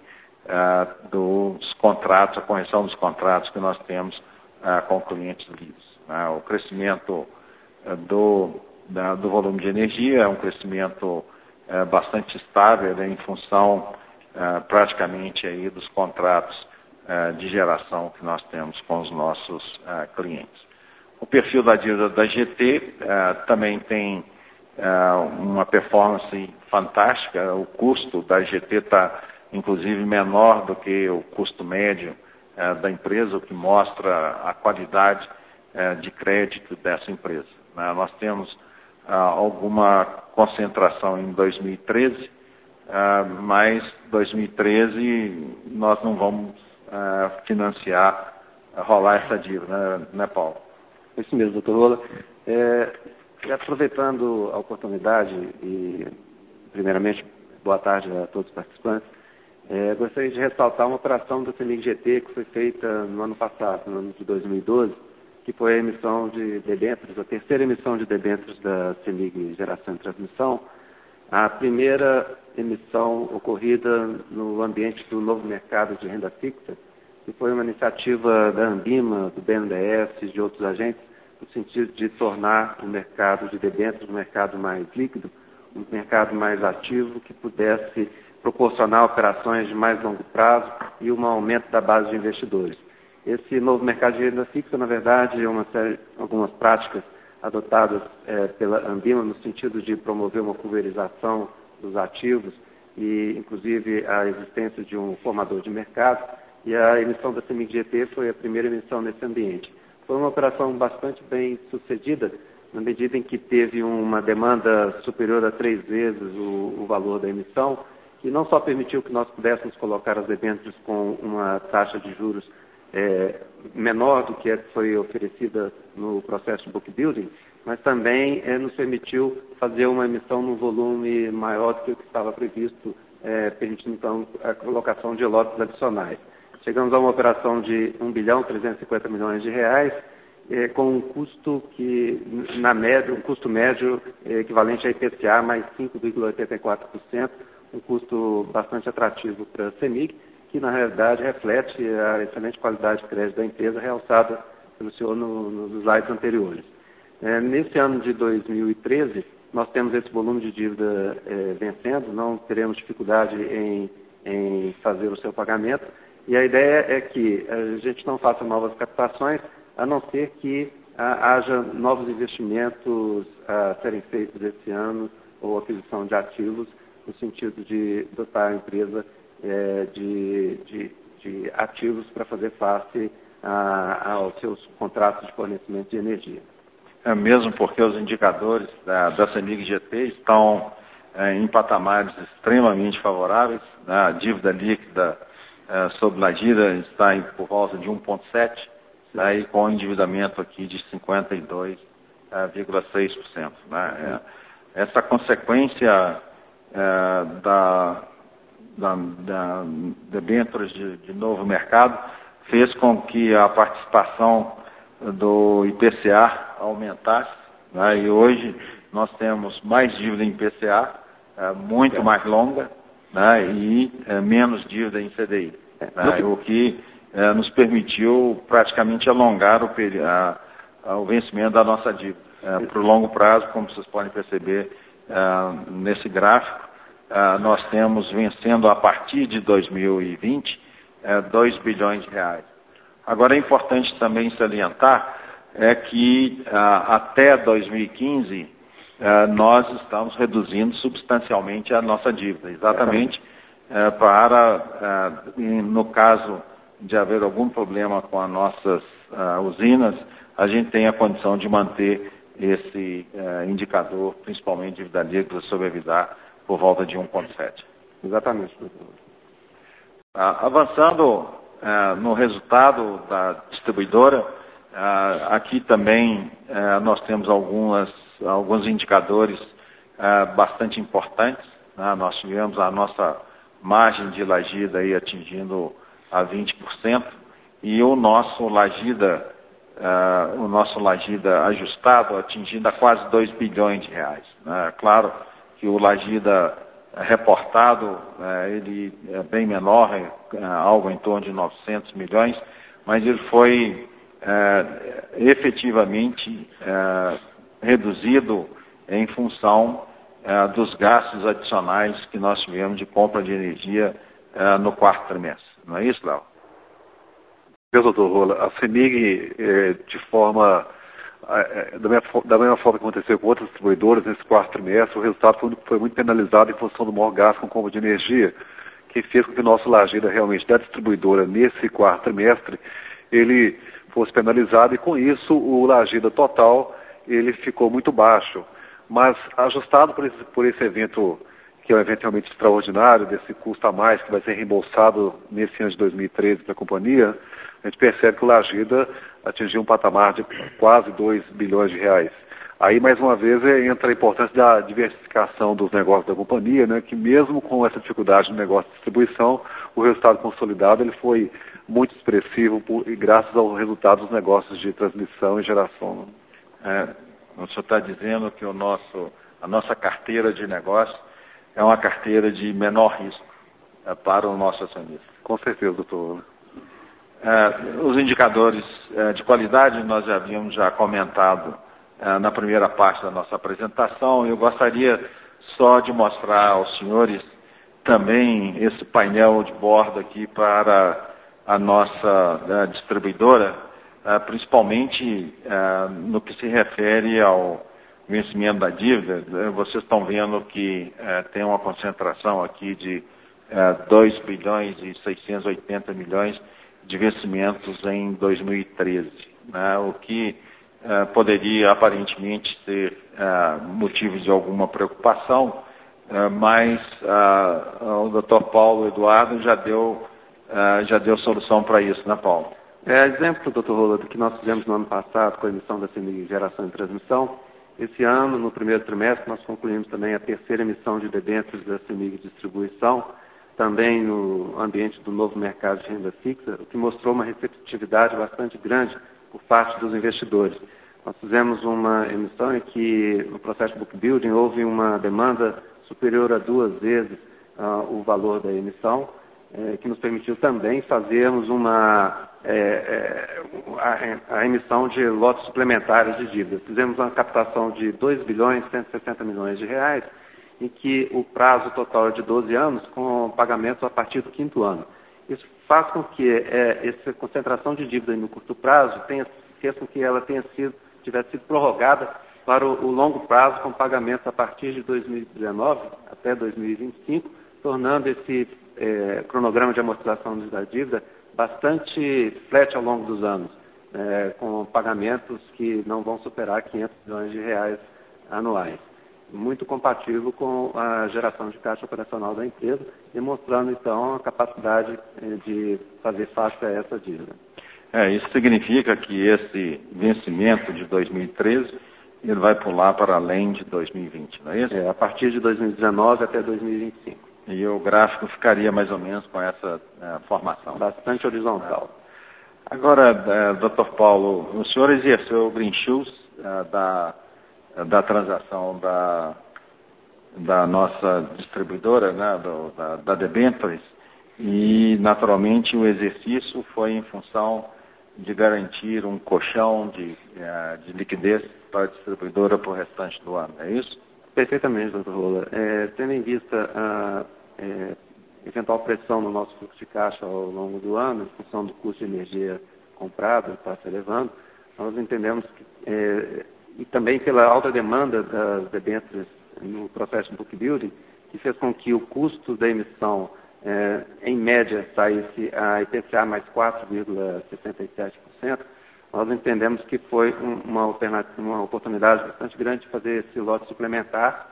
dos contratos, a correção dos contratos que nós temos com clientes livres. O crescimento do volume de energia é um crescimento bastante estável, em função praticamente aí dos contratos de geração que nós temos com os nossos clientes. O perfil da dívida da GT também tem uma performance fantástica. O custo da GT está, inclusive, menor do que o custo médio da empresa, o que mostra a qualidade de crédito dessa empresa. Nós temos alguma concentração em 2013, mas 2013 nós não vamos financiar, rolar essa dívida, né, Paulo? Isso mesmo, doutor Rola. Aproveitando a oportunidade e, primeiramente, boa tarde a todos os participantes, gostaria de ressaltar uma operação da CEMIG GT que foi feita no ano passado, no ano de 2012, que foi a emissão de debêntures, a terceira emissão de debêntures da CEMIG Geração e Transmissão, a primeira emissão ocorrida no ambiente do novo mercado de renda fixa, que foi uma iniciativa da Ambima, do BNDES e de outros agentes, no sentido de tornar o mercado de debêntures um mercado mais líquido, um mercado mais ativo, que pudesse proporcionar operações de mais longo prazo e um aumento da base de investidores. Esse novo mercado de renda fixa, na verdade, é algumas práticas adotadas pela Ambima no sentido de promover uma pulverização dos ativos e, inclusive, a existência de um formador de mercado. E a emissão da CEMIG GT foi a primeira emissão nesse ambiente. Foi uma operação bastante bem sucedida, na medida em que teve uma demanda superior a 3 vezes o valor da emissão, que não só permitiu que nós pudéssemos colocar as debêntures com uma taxa de juros menor do que a que foi oferecida no processo de book building, mas também nos permitiu fazer uma emissão num volume maior do que o que estava previsto, permitindo então a colocação de lotes adicionais. Chegamos a uma operação de R$1,350 bilhões, com um custo que, na média, um custo médio equivalente a IPCA mais 5,84%, um custo bastante atrativo para a CEMIG, que na realidade reflete a excelente qualidade de crédito da empresa, realçada pelo senhor nos slides anteriores. Nesse ano de 2013, nós temos esse volume de dívida vencendo, não teremos dificuldade em fazer o seu pagamento, e a ideia é que a gente não faça novas captações, a não ser que haja novos investimentos a serem feitos esse ano, ou aquisição de ativos, no sentido de dotar a empresa de ativos para fazer face aos seus contratos de fornecimento de energia. Mesmo porque os indicadores da CEMIG GT estão em patamares extremamente favoráveis, né? A dívida líquida sobre Lagida está por volta de 1,7%, e com endividamento aqui de 52,6%. Né? Essa consequência da debêntures de novo mercado fez com que a participação do IPCA aumentasse, né? E hoje nós temos mais dívida em IPCA, muito mais longa, né? E menos dívida em CDI, né? O que nos permitiu praticamente alongar o vencimento da nossa dívida. Para o longo prazo, como vocês podem perceber nesse gráfico, nós temos vencendo a partir de 2020 R$2 bilhões. Agora é importante também salientar que até 2015 nós estamos reduzindo substancialmente a nossa dívida, exatamente para, no caso de haver algum problema com as nossas usinas, a gente tem a condição de manter esse indicador, principalmente dívida líquida sobre EBITDA, por volta de 1,7. Exatamente. Avançando no resultado da distribuidora, aqui também nós temos alguns indicadores bastante importantes, né? Nós tivemos a nossa margem de Lagida aí atingindo a 20%, e o nosso Lagida ajustado atingindo a quase R$2 bilhões. Né? Claro que o Lagida reportado, ele é bem menor, algo em torno de 900 milhões, mas ele foi efetivamente reduzido em função dos gastos adicionais que nós tivemos de compra de energia no quarto trimestre. Não é isso, Léo? Doutor Rola, a CEMIG, da mesma forma que aconteceu com outras distribuidoras nesse quarto trimestre, o resultado foi muito penalizado em função do maior gasto com compra de energia, que fez com que o nosso Lagida realmente da distribuidora nesse quarto trimestre, ele fosse penalizado, e com isso o Lagida total ele ficou muito baixo. Mas ajustado por esse evento, que é um evento realmente extraordinário, desse custo a mais que vai ser reembolsado nesse ano de 2013 para a companhia, a gente percebe que o Lagida atingiu um patamar de quase R$2 bilhões. Aí, mais uma vez, entra a importância da diversificação dos negócios da companhia, né, que mesmo com essa dificuldade no negócio de distribuição, o resultado consolidado ele foi muito expressivo e graças ao resultado dos negócios de transmissão e geração. O senhor está dizendo que a nossa carteira de negócio é uma carteira de menor risco para o nosso acionista. Com certeza, doutor. Os indicadores de qualidade nós já havíamos comentado na primeira parte da nossa apresentação. Eu gostaria só de mostrar aos senhores também esse painel de bordo aqui para a nossa distribuidora, principalmente no que se refere ao vencimento da dívida. Vocês estão vendo que tem uma concentração aqui de 2 bilhões e 680 milhões de vencimentos em 2013, né? O que poderia aparentemente ser motivo de alguma preocupação, mas o Dr. Paulo Eduardo já deu solução para isso, né, Paulo? Exemplo, doutor Rola, do que nós fizemos no ano passado com a emissão da CEMIG Geração e Transmissão. Esse ano, no primeiro trimestre, nós concluímos também a terceira emissão de debêntures da CEMIG Distribuição, também no ambiente do novo mercado de renda fixa, o que mostrou uma receptividade bastante grande por parte dos investidores. Nós fizemos uma emissão em que, no processo de book building, houve uma demanda superior a 2 vezes o valor da emissão, que nos permitiu também fazermos a emissão de lotes suplementares de dívida. Fizemos uma captação de 2 bilhões e 160 milhões de reais, em que o prazo total é de 12 anos, com pagamentos a partir do 5º ano. Isso faz com que essa concentração de dívida no curto prazo fez com que ela tivesse sido prorrogada para o longo prazo, com pagamentos a partir de 2019 até 2025, tornando esse cronograma de amortização da dívida bastante flat ao longo dos anos, com pagamentos que não vão superar 500 milhões de reais anuais. Muito compatível com a geração de caixa operacional da empresa, demonstrando, então, a capacidade de fazer face a essa dívida. Isso significa que esse vencimento de 2013 ele vai pular para além de 2020, não é isso? A partir de 2019 até 2025. E o gráfico ficaria mais ou menos com essa formação. Bastante horizontal. Agora, Dr. Paulo, o senhor exerceu o green shoes da transação da nossa distribuidora, né, da debêntures, e naturalmente o exercício foi em função de garantir um colchão de liquidez para a distribuidora para o restante do ano, é isso? Perfeitamente, doutor Rola. Tendo em vista a eventual pressão no nosso fluxo de caixa ao longo do ano, em função do custo de energia comprado, está se elevando, nós entendemos que, e também pela alta demanda das debêntures no processo de book building, que fez com que o custo da emissão, em média, saísse a IPCA mais 4,67%, nós entendemos que foi uma oportunidade bastante grande de fazer esse lote suplementar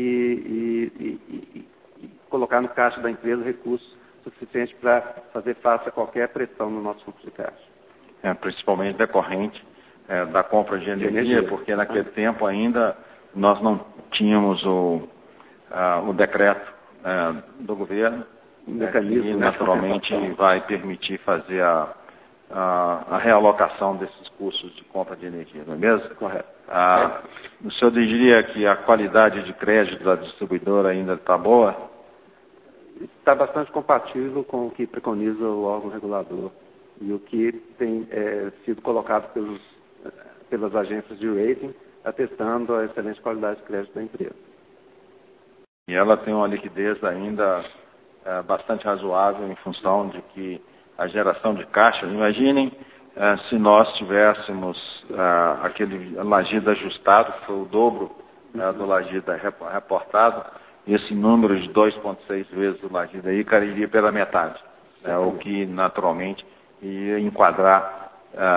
e colocar no caixa da empresa recursos suficientes para fazer face a qualquer pressão no nosso fluxo de caixa. Principalmente decorrente da compra de energia, porque naquele tempo ainda nós não tínhamos o decreto do governo, que naturalmente vai permitir fazer a realocação desses custos de compra de energia, não é mesmo? Correto. O senhor diria que a qualidade de crédito da distribuidora ainda está boa? Está bastante compatível com o que preconiza o órgão regulador e o que tem sido colocado pelas agências de rating, atestando a excelente qualidade de crédito da empresa. E ela tem uma liquidez ainda bastante razoável em função de que a geração de caixa, imaginem se nós tivéssemos aquele Lagida ajustado, que foi o dobro do Lagida reportado, esse número de 2,6 vezes do Lagida aí cairia pela metade, o que naturalmente ia enquadrar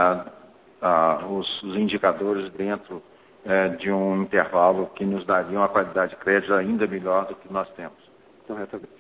os indicadores dentro de um intervalo que nos daria uma qualidade de crédito ainda melhor do que nós temos. Corretamente.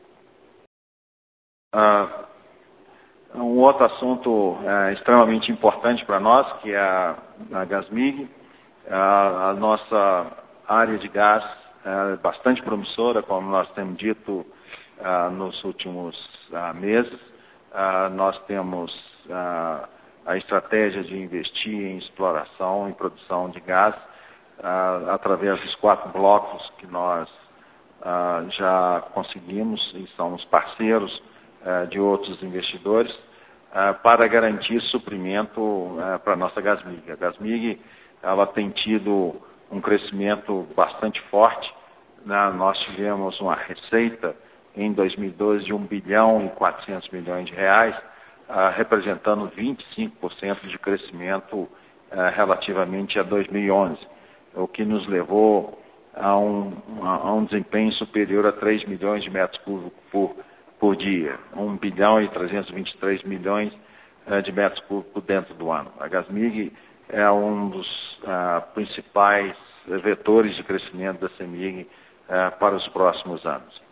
Um outro assunto extremamente importante para nós, que é a Gasmig. A nossa área de gás é bastante promissora, como nós temos dito nos últimos meses. Nós temos a estratégia de investir em exploração e produção de gás através dos 4 blocos que nós já conseguimos e somos parceiros de outros investidores para garantir suprimento para a nossa Gasmig. A Gasmig ela tem tido um crescimento bastante forte. Nós tivemos uma receita em 2012 de 1 bilhão e 400 milhões de reais, representando 25% de crescimento relativamente a 2011, o que nos levou a um desempenho superior a 3 milhões de metros cúbicos por dia, 1 bilhão e 323 milhões de metros cúbicos dentro do ano. A Gasmig é um dos principais vetores de crescimento da CEMIG para os próximos anos.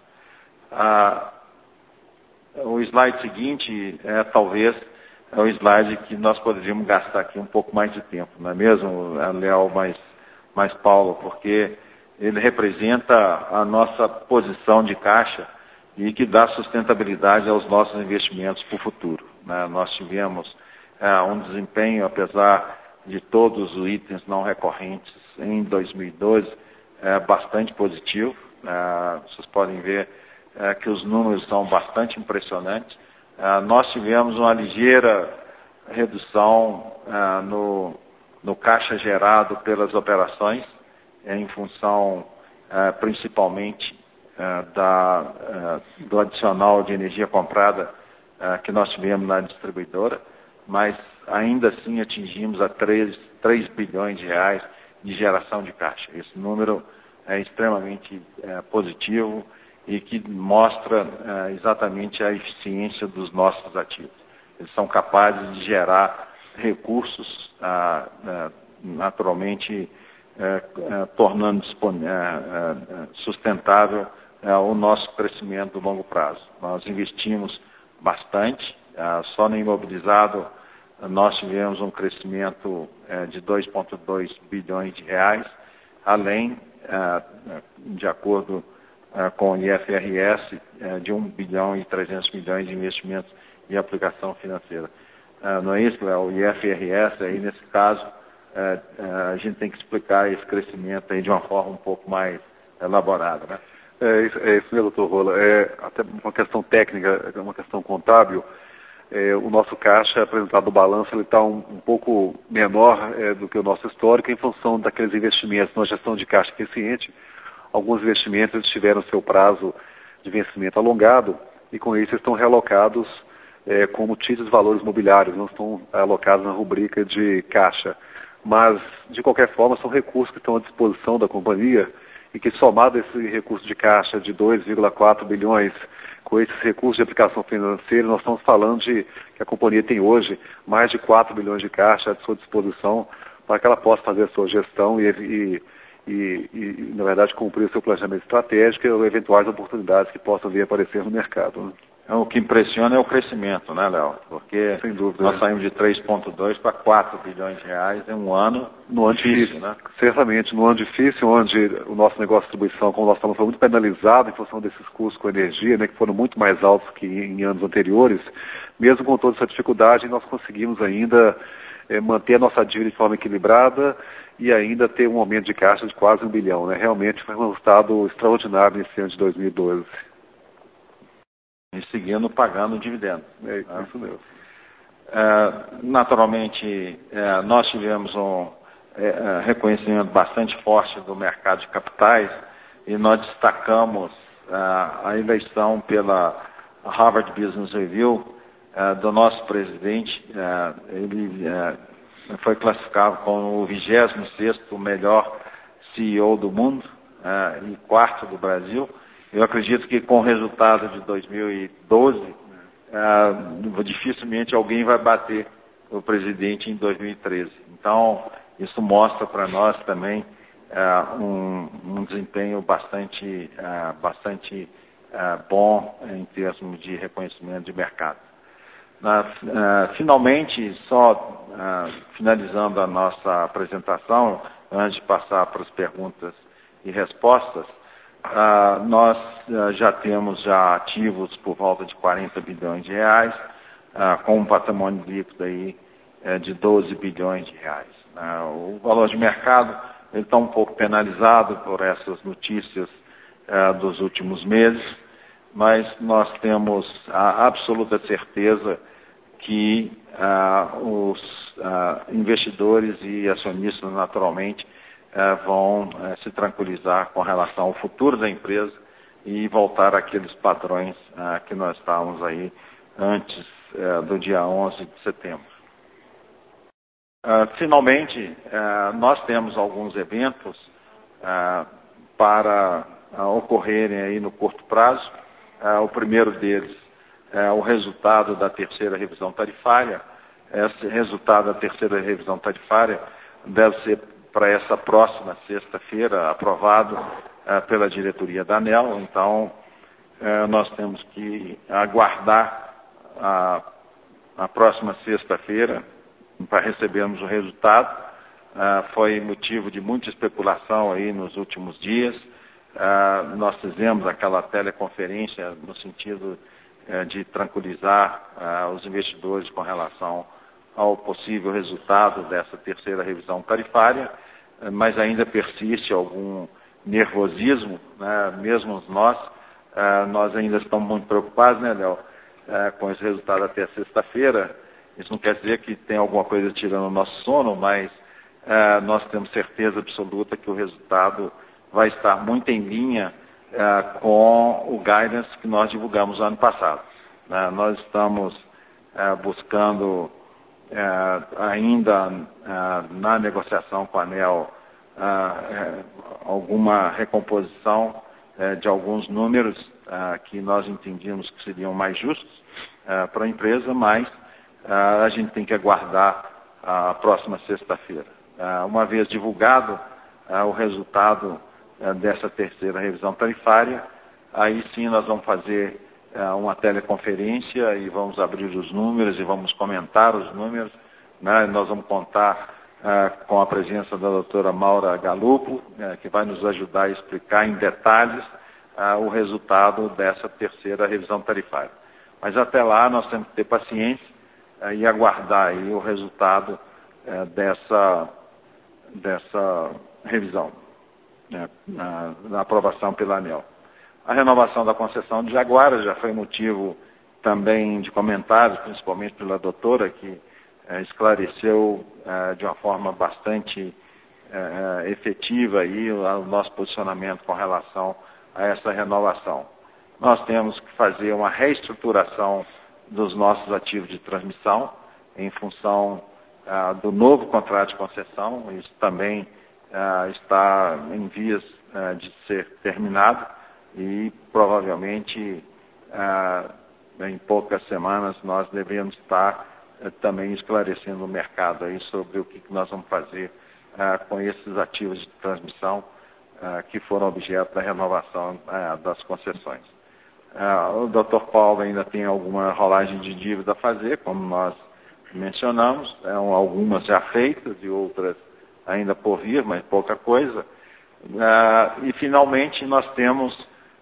O slide seguinte talvez é o slide que nós poderíamos gastar aqui um pouco mais de tempo, não é mesmo, Léo, mais Paulo, porque ele representa a nossa posição de caixa e que dá sustentabilidade aos nossos investimentos para o futuro, né? Nós tivemos um desempenho, apesar de todos os itens não recorrentes em 2012, bastante positivo. Vocês podem ver que os números são bastante impressionantes. Nós tivemos uma ligeira redução no caixa gerado pelas operações, em função principalmente do adicional de energia comprada que nós tivemos na distribuidora, mas ainda assim atingimos a 3 bilhões de reais de geração de caixa. Esse número é extremamente positivo e que mostra exatamente a eficiência dos nossos ativos. Eles são capazes de gerar recursos, naturalmente tornando sustentável o nosso crescimento do longo prazo. Nós investimos bastante, só no imobilizado nós tivemos um crescimento de 2,2 bilhões de reais, além, de acordo com o IFRS, de 1 bilhão e 300 milhões de investimentos em aplicação financeira. Não é isso, Léo? O IFRS, aí, nesse caso, a gente tem que explicar esse crescimento aí de uma forma um pouco mais elaborada, né? É isso mesmo, doutor Rola. É até uma questão técnica, uma questão contábil. O nosso caixa apresentado no balanço ele está um pouco menor do que o nosso histórico em função daqueles investimentos na gestão de caixa eficiente. Alguns investimentos eles tiveram seu prazo de vencimento alongado e com isso estão realocados como títulos de valores imobiliários, não estão alocados na rubrica de caixa. Mas, de qualquer forma, são recursos que estão à disposição da companhia e que, somado a esse recurso de caixa de 2,4 bilhões, com esses recursos de aplicação financeira, nós estamos falando de que a companhia tem hoje mais de 4 bilhões de caixa à sua disposição para que ela possa fazer a sua gestão e na verdade, cumprir o seu planejamento estratégico e eventuais oportunidades que possam vir a aparecer no mercado, né? O que impressiona é o crescimento, né, Léo? Porque sem dúvida, nós saímos de 3,2 para 4 bilhões de reais em um ano, difícil, né? Certamente, num ano difícil, onde o nosso negócio de distribuição, como nós falamos, foi muito penalizado em função desses custos com energia, né, que foram muito mais altos que em anos anteriores. Mesmo com toda essa dificuldade, nós conseguimos ainda manter a nossa dívida de forma equilibrada e ainda ter um aumento de caixa de quase 1 bilhão, né? Realmente foi um resultado extraordinário nesse ano de 2012. E seguindo pagando dividendo. Isso mesmo. Naturalmente, nós tivemos um reconhecimento bastante forte do mercado de capitais e nós destacamos a eleição pela Harvard Business Review do nosso presidente. Ele foi classificado como o 26º melhor CEO do mundo e 4º do Brasil. Eu acredito que com o resultado de 2012, dificilmente alguém vai bater o presidente em 2013. Então, isso mostra para nós também um desempenho bastante bom em termos de reconhecimento de mercado. Finalmente, só finalizando a nossa apresentação, antes de passar para as perguntas e respostas, nós já temos ativos por volta de 40 bilhões de reais, com um patrimônio líquido aí de 12 bilhões de reais. O valor de mercado está um pouco penalizado por essas notícias dos últimos meses, mas nós temos a absoluta certeza que os investidores e acionistas, naturalmente, vão se tranquilizar com relação ao futuro da empresa e voltar àqueles padrões que nós estávamos aí antes do dia 11 de setembro. Finalmente, nós temos alguns eventos para ocorrerem aí no curto prazo. O primeiro deles é o resultado da terceira revisão tarifária. Esse resultado da terceira revisão tarifária deve ser para essa próxima sexta-feira aprovado pela diretoria da ANEEL. Então, nós temos que aguardar a próxima sexta-feira para recebermos o resultado. Foi motivo de muita especulação aí nos últimos dias. Nós fizemos aquela teleconferência no sentido de tranquilizar os investidores com relação ao possível resultado dessa terceira revisão tarifária, mas ainda persiste algum nervosismo, né? Mesmo nós ainda estamos muito preocupados, né, Léo, com esse resultado até sexta-feira. Isso não quer dizer que tem alguma coisa tirando o nosso sono, mas nós temos certeza absoluta que o resultado vai estar muito em linha com o guidance que nós divulgamos no ano passado. Nós estamos buscando ainda na negociação com a ANEEL alguma recomposição de alguns números que nós entendíamos que seriam mais justos para a empresa, mas a gente tem que aguardar a próxima sexta-feira. Uma vez divulgado o resultado dessa terceira revisão tarifária, aí sim nós vamos fazer uma teleconferência e vamos abrir os números e vamos comentar os números, né? Nós vamos contar com a presença da doutora Maura Galupo, que vai nos ajudar a explicar em detalhes o resultado dessa terceira revisão tarifária. Mas até lá nós temos que ter paciência e aguardar aí o resultado dessa revisão, na aprovação pela ANEEL. A renovação da concessão de Jaguara já foi motivo também de comentários, principalmente pela doutora, que esclareceu de uma forma bastante efetiva aí o nosso posicionamento com relação a essa renovação. Nós temos que fazer uma reestruturação dos nossos ativos de transmissão em função do novo contrato de concessão. Isso também está em vias de ser terminado e provavelmente em poucas semanas nós devemos estar também esclarecendo o mercado aí sobre o que nós vamos fazer com esses ativos de transmissão que foram objeto da renovação das concessões. O Dr. Paulo ainda tem alguma rolagem de dívida a fazer, como nós mencionamos, algumas já feitas e outras ainda por vir, mas pouca coisa. E, finalmente, nós temos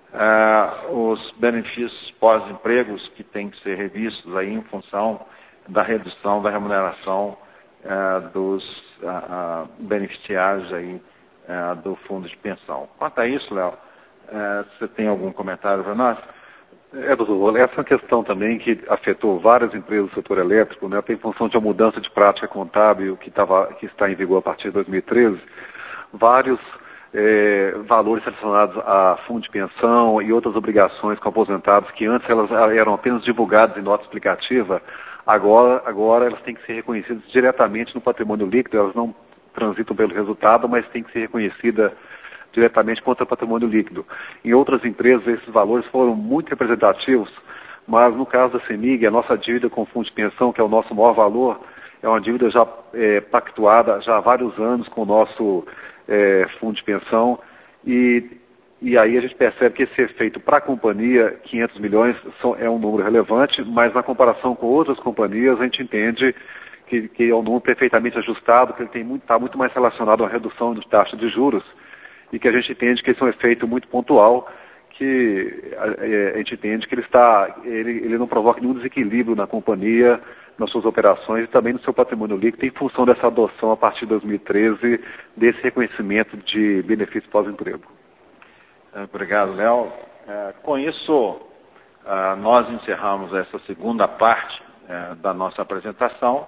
os benefícios pós-empregos que têm que ser revistos aí em função da redução da remuneração dos beneficiários aí, do fundo de pensão. Quanto a isso, Léo, você tem algum comentário para nós? Doutor, essa é uma questão também que afetou várias empresas do setor elétrico, né? Tem função de uma mudança de prática contábil que está em vigor a partir de 2013. Vários valores relacionados a fundo de pensão e outras obrigações com aposentados que antes elas eram apenas divulgadas em nota explicativa, agora elas têm que ser reconhecidas diretamente no patrimônio líquido. Elas não transitam pelo resultado, mas têm que ser reconhecidas diretamente contra o patrimônio líquido. Em outras empresas, esses valores foram muito representativos, mas no caso da CEMIG, a nossa dívida com o fundo de pensão, que é o nosso maior valor, é uma dívida já pactuada já há vários anos com o nosso fundo de pensão, e aí a gente percebe que esse efeito para a companhia, 500 milhões, é um número relevante, mas na comparação com outras companhias, a gente entende que é um número perfeitamente ajustado, que ele está muito mais relacionado à redução de taxa de juros, e que a gente entende que esse é um efeito muito pontual, que a gente entende que ele não provoca nenhum desequilíbrio na companhia, nas suas operações e também no seu patrimônio líquido, em função dessa adoção a partir de 2013, desse reconhecimento de benefício pós-emprego. Obrigado, Léo. Com isso, nós encerramos essa segunda parte da nossa apresentação.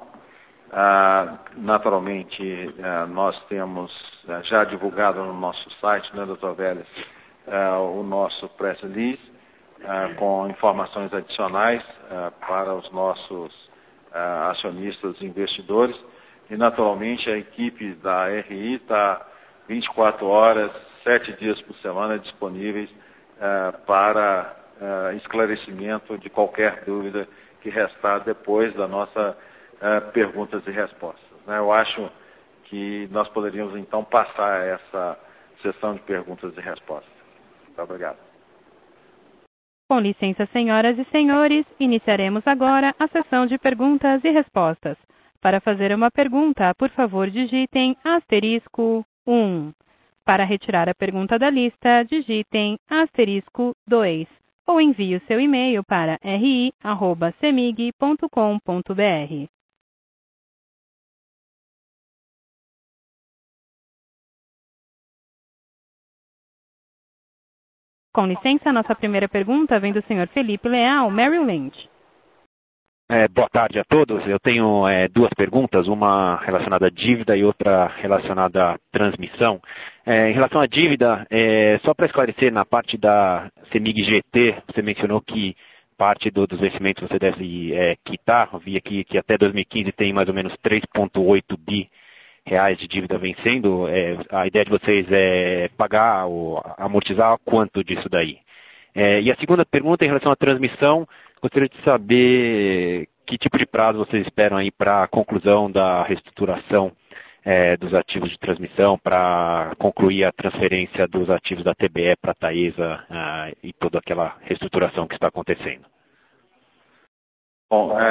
Naturalmente, nós temos já divulgado no nosso site, né, Dr. Vélez, o nosso press release, com informações adicionais para os nossos acionistas e investidores. E, naturalmente, a equipe da RI está 24 horas, 7 dias por semana disponíveis para esclarecimento de qualquer dúvida que restar depois da nossa perguntas e respostas. Eu acho que nós poderíamos, então, passar essa sessão de perguntas e respostas. Muito obrigado. Com licença, senhoras e senhores, iniciaremos agora a sessão de perguntas e respostas. Para fazer uma pergunta, por favor, digitem *1. Para retirar a pergunta da lista, digitem *2. Ou envie o seu e-mail para ri@cemig.com.br. Com licença, nossa primeira pergunta vem do senhor Felipe Leal, Merrill Lynch. Boa tarde a todos. Eu tenho duas perguntas, uma relacionada à dívida e outra relacionada à transmissão. Em relação à dívida, só para esclarecer, na parte da CEMIG GT, você mencionou que parte dos vencimentos você deve quitar. Eu vi aqui que até 2015 tem mais ou menos 3,8 bi reais de dívida vencendo. A ideia de vocês é pagar ou amortizar quanto disso daí? E a segunda pergunta em relação à transmissão, gostaria de saber que tipo de prazo vocês esperam aí para a conclusão da reestruturação dos ativos de transmissão, para concluir a transferência dos ativos da TBE para a Taesa e toda aquela reestruturação que está acontecendo. Bom,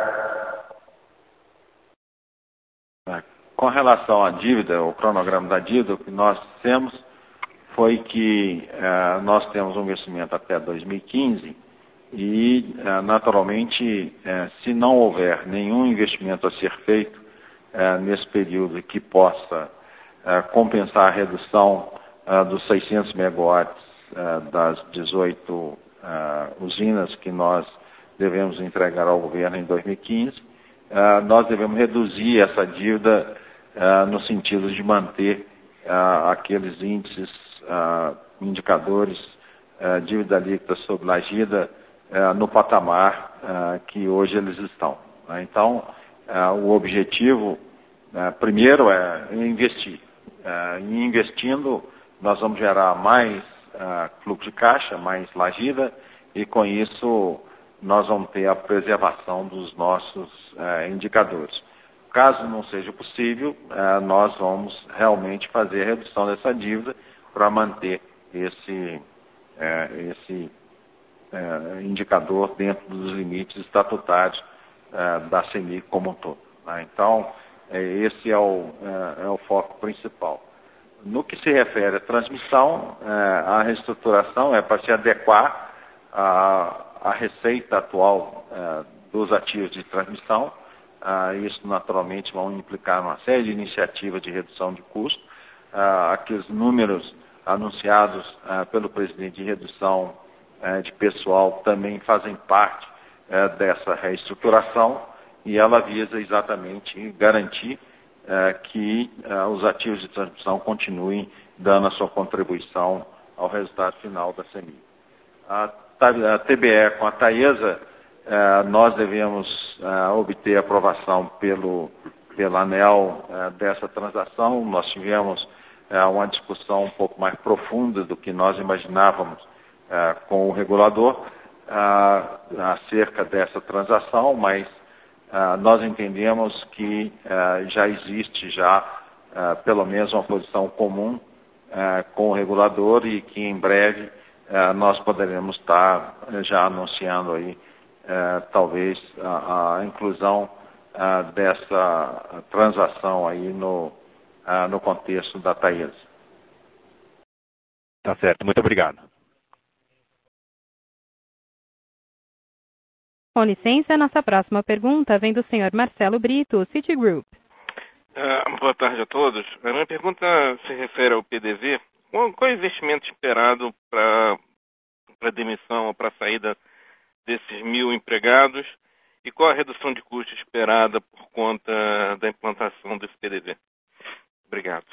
com relação à dívida, o cronograma da dívida, o que nós dissemos foi que nós temos um vencimento até 2015 e, naturalmente, se não houver nenhum investimento a ser feito nesse período que possa compensar a redução dos 600 megawatts das 18 usinas que nós devemos entregar ao governo em 2015, nós devemos reduzir essa dívida no sentido de manter aqueles índices, indicadores, dívida líquida sobre lagida no patamar que hoje eles estão. Então, o objetivo, primeiro, é investir. E investindo, nós vamos gerar mais fluxo de caixa, mais lagida, e com isso nós vamos ter a preservação dos nossos indicadores. Caso não seja possível, nós vamos realmente fazer a redução dessa dívida para manter esse indicador dentro dos limites estatutários da CEMIG como um todo. Então, esse é o foco principal. No que se refere à transmissão, a reestruturação é para se adequar à receita atual dos ativos de transmissão. Isso, naturalmente, vai implicar uma série de iniciativas de redução de custo. Aqueles números anunciados pelo presidente de redução de pessoal também fazem parte dessa reestruturação e ela visa exatamente garantir que os ativos de transmissão continuem dando a sua contribuição ao resultado final da CEMIG. A TBE com a Taesa, nós devemos obter aprovação pela ANEEL dessa transação. Nós tivemos uma discussão um pouco mais profunda do que nós imaginávamos com o regulador acerca dessa transação, mas nós entendemos que já existe pelo menos uma posição comum com o regulador e que em breve nós poderemos estar já anunciando aí talvez a inclusão dessa transação aí no contexto da Taesa. Tá certo, muito obrigado. Com licença, nossa próxima pergunta vem do senhor Marcelo Brito, Citigroup. Boa tarde a todos. A minha pergunta se refere ao PDV. Qual é o investimento esperado para a demissão ou para a saída desses 1.000 empregados e qual a redução de custo esperada por conta da implantação desse PDV? Obrigado.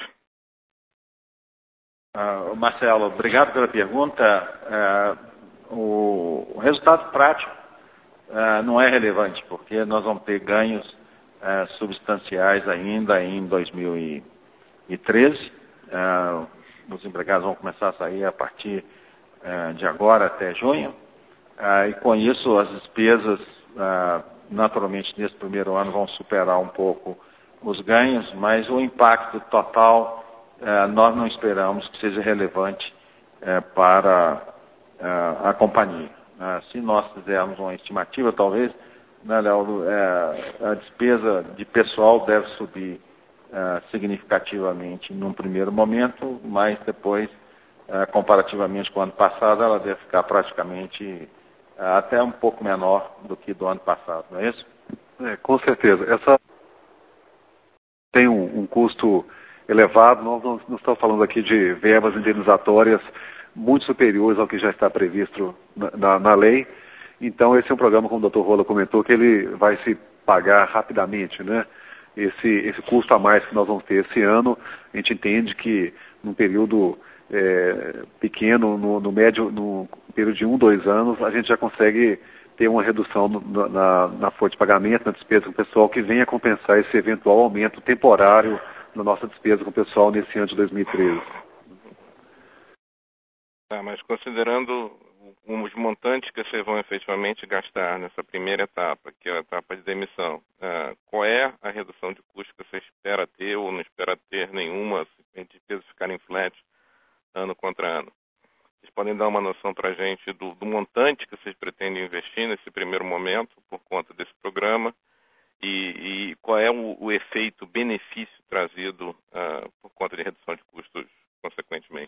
Marcelo, obrigado pela pergunta. O resultado prático não é relevante, porque nós vamos ter ganhos substanciais ainda em 2013. Os empregados vão começar a sair a partir de agora até junho. E com isso as despesas, naturalmente, nesse primeiro ano vão superar um pouco os ganhos, mas o impacto total nós não esperamos que seja relevante para a companhia. Se nós fizermos uma estimativa, talvez, né, Léo, a despesa de pessoal deve subir significativamente num primeiro momento, mas depois, comparativamente com o ano passado, ela deve ficar praticamente até um pouco menor do que do ano passado, não é isso? Com certeza. Essa tem um custo elevado. Nós não estamos falando aqui de verbas indenizatórias muito superiores ao que já está previsto na lei. Então, esse é um programa, como o Dr. Rola comentou, que ele vai se pagar rapidamente, né? Esse custo a mais que nós vamos ter esse ano, a gente entende que num período pequeno, no período de 2 anos, a gente já consegue ter uma redução na folha de pagamento, na despesa com o pessoal, que venha compensar esse eventual aumento temporário na nossa despesa com o pessoal nesse ano de 2013. Mas considerando os montantes que vocês vão efetivamente gastar nessa primeira etapa, que é a etapa de demissão, qual é a redução de custo que você espera ter ou não espera ter nenhuma, se as despesas ficarem flat ano contra ano? Vocês podem dar uma noção para a gente do montante que vocês pretendem investir nesse primeiro momento por conta desse programa e qual é o efeito, benefício trazido por conta de redução de custos, consequentemente?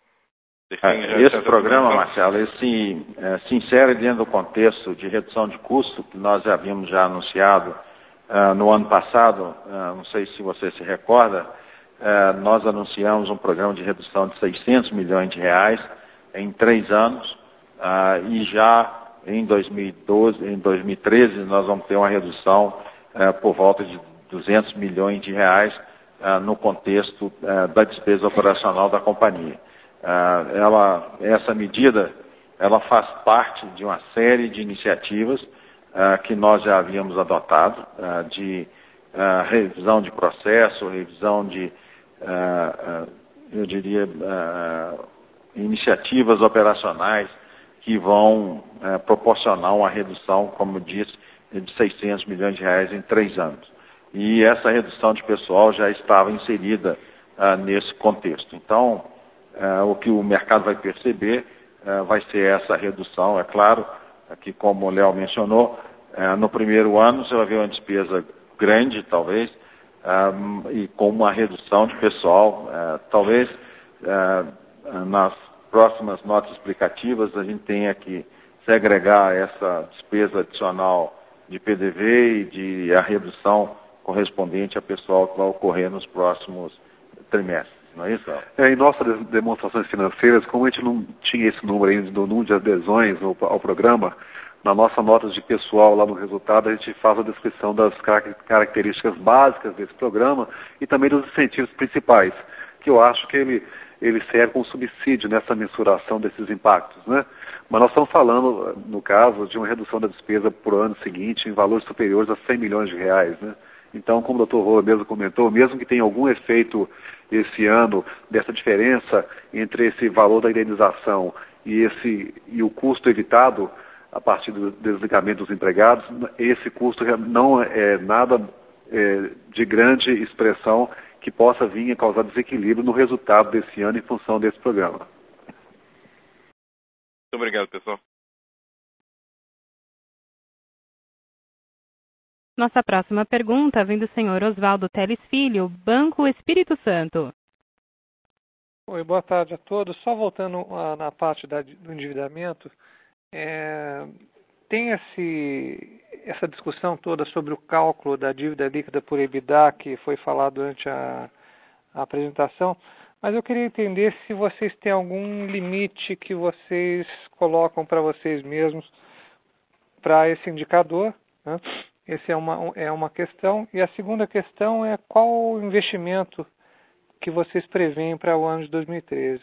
Esse programa, Marcelo, se insere dentro do contexto de redução de custo que nós havíamos já anunciado no ano passado. Não sei se você se recorda, nós anunciamos um programa de redução de 600 milhões de reais em 3 anos, e já em 2013 nós vamos ter uma redução por volta de 200 milhões de reais no contexto da despesa operacional da companhia. Essa medida ela faz parte de uma série de iniciativas que nós já havíamos adotado, de revisão de processo, revisão de, eu diria, iniciativas operacionais que vão proporcionar uma redução, como eu disse, de 600 milhões de reais em 3 anos. E essa redução de pessoal já estava inserida nesse contexto. Então, o que o mercado vai perceber vai ser essa redução. É claro que, como o Léo mencionou, no primeiro ano você vai ver uma despesa grande, talvez, e com uma redução de pessoal. Talvez nas próximas notas explicativas a gente tenha que segregar essa despesa adicional de PDV e de a redução correspondente a pessoal que vai ocorrer nos próximos trimestres. Não é isso? Em nossas demonstrações financeiras, como a gente não tinha esse número ainda do número de adesões ao programa, na nossa nota de pessoal lá no resultado, a gente faz a descrição das características básicas desse programa e também dos incentivos principais, que eu acho que ele serve como subsídio nessa mensuração desses impactos, né? Mas nós estamos falando, no caso, de uma redução da despesa por ano seguinte em valores superiores a 100 milhões de reais, né? Então, como o Dr. Rola mesmo comentou, mesmo que tenha algum efeito esse ano dessa diferença entre esse valor da indenização e o custo evitado a partir do desligamento dos empregados, esse custo não é nada de grande expressão que possa vir a causar desequilíbrio no resultado desse ano em função desse programa. Muito obrigado, pessoal. Nossa próxima pergunta vem do senhor Oswaldo Teles Filho, Banco Espírito Santo. Oi, boa tarde a todos. Só voltando na parte do endividamento, tem essa discussão toda sobre o cálculo da dívida líquida por EBITDA, que foi falado durante a apresentação, mas eu queria entender se vocês têm algum limite que vocês colocam para vocês mesmos para esse indicador, né? Essa é uma questão. E a segunda questão é qual o investimento que vocês preveem para o ano de 2013?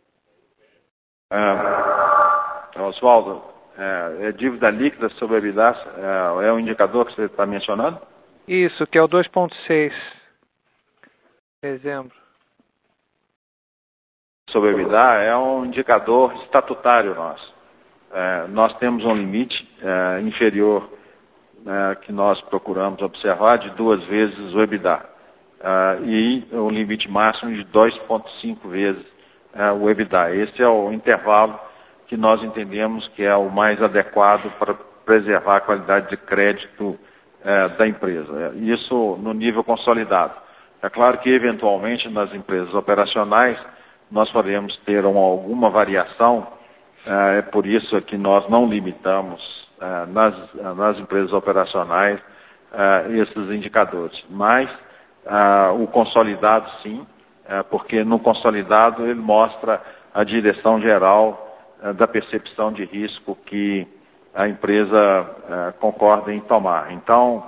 Oswaldo, dívida líquida sobre a EBITDA é o indicador que você está mencionando? Isso, que é o 2,6 dezembro. Sobre a EBITDA é um indicador estatutário nosso. Nós temos um limite inferior que nós procuramos observar de 2 vezes o EBITDA. e o limite máximo de 2,5 vezes o EBITDA. Esse é o intervalo que nós entendemos que é o mais adequado para preservar a qualidade de crédito da empresa. Isso no nível consolidado. É claro que, eventualmente, nas empresas operacionais, nós podemos ter alguma variação, é por isso que nós não limitamos nas empresas operacionais esses indicadores. Mas o consolidado, sim, porque no consolidado ele mostra a direção geral da percepção de risco que a empresa concorda em tomar. Então,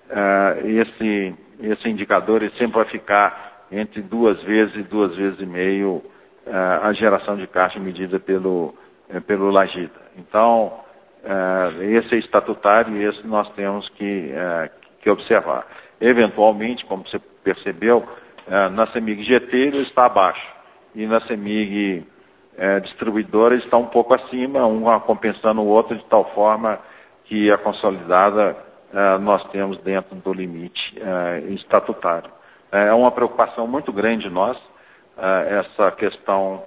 esse indicador ele sempre vai ficar entre 2 vezes e 2,5 vezes a geração de caixa medida pelo Lagida. Então, esse é estatutário e esse nós temos que observar. Eventualmente, como você percebeu, na CEMIG GT ele está abaixo e na CEMIG distribuidora está um pouco acima, um compensando o outro de tal forma que a consolidada nós temos dentro do limite estatutário. É uma preocupação muito grande nós, essa questão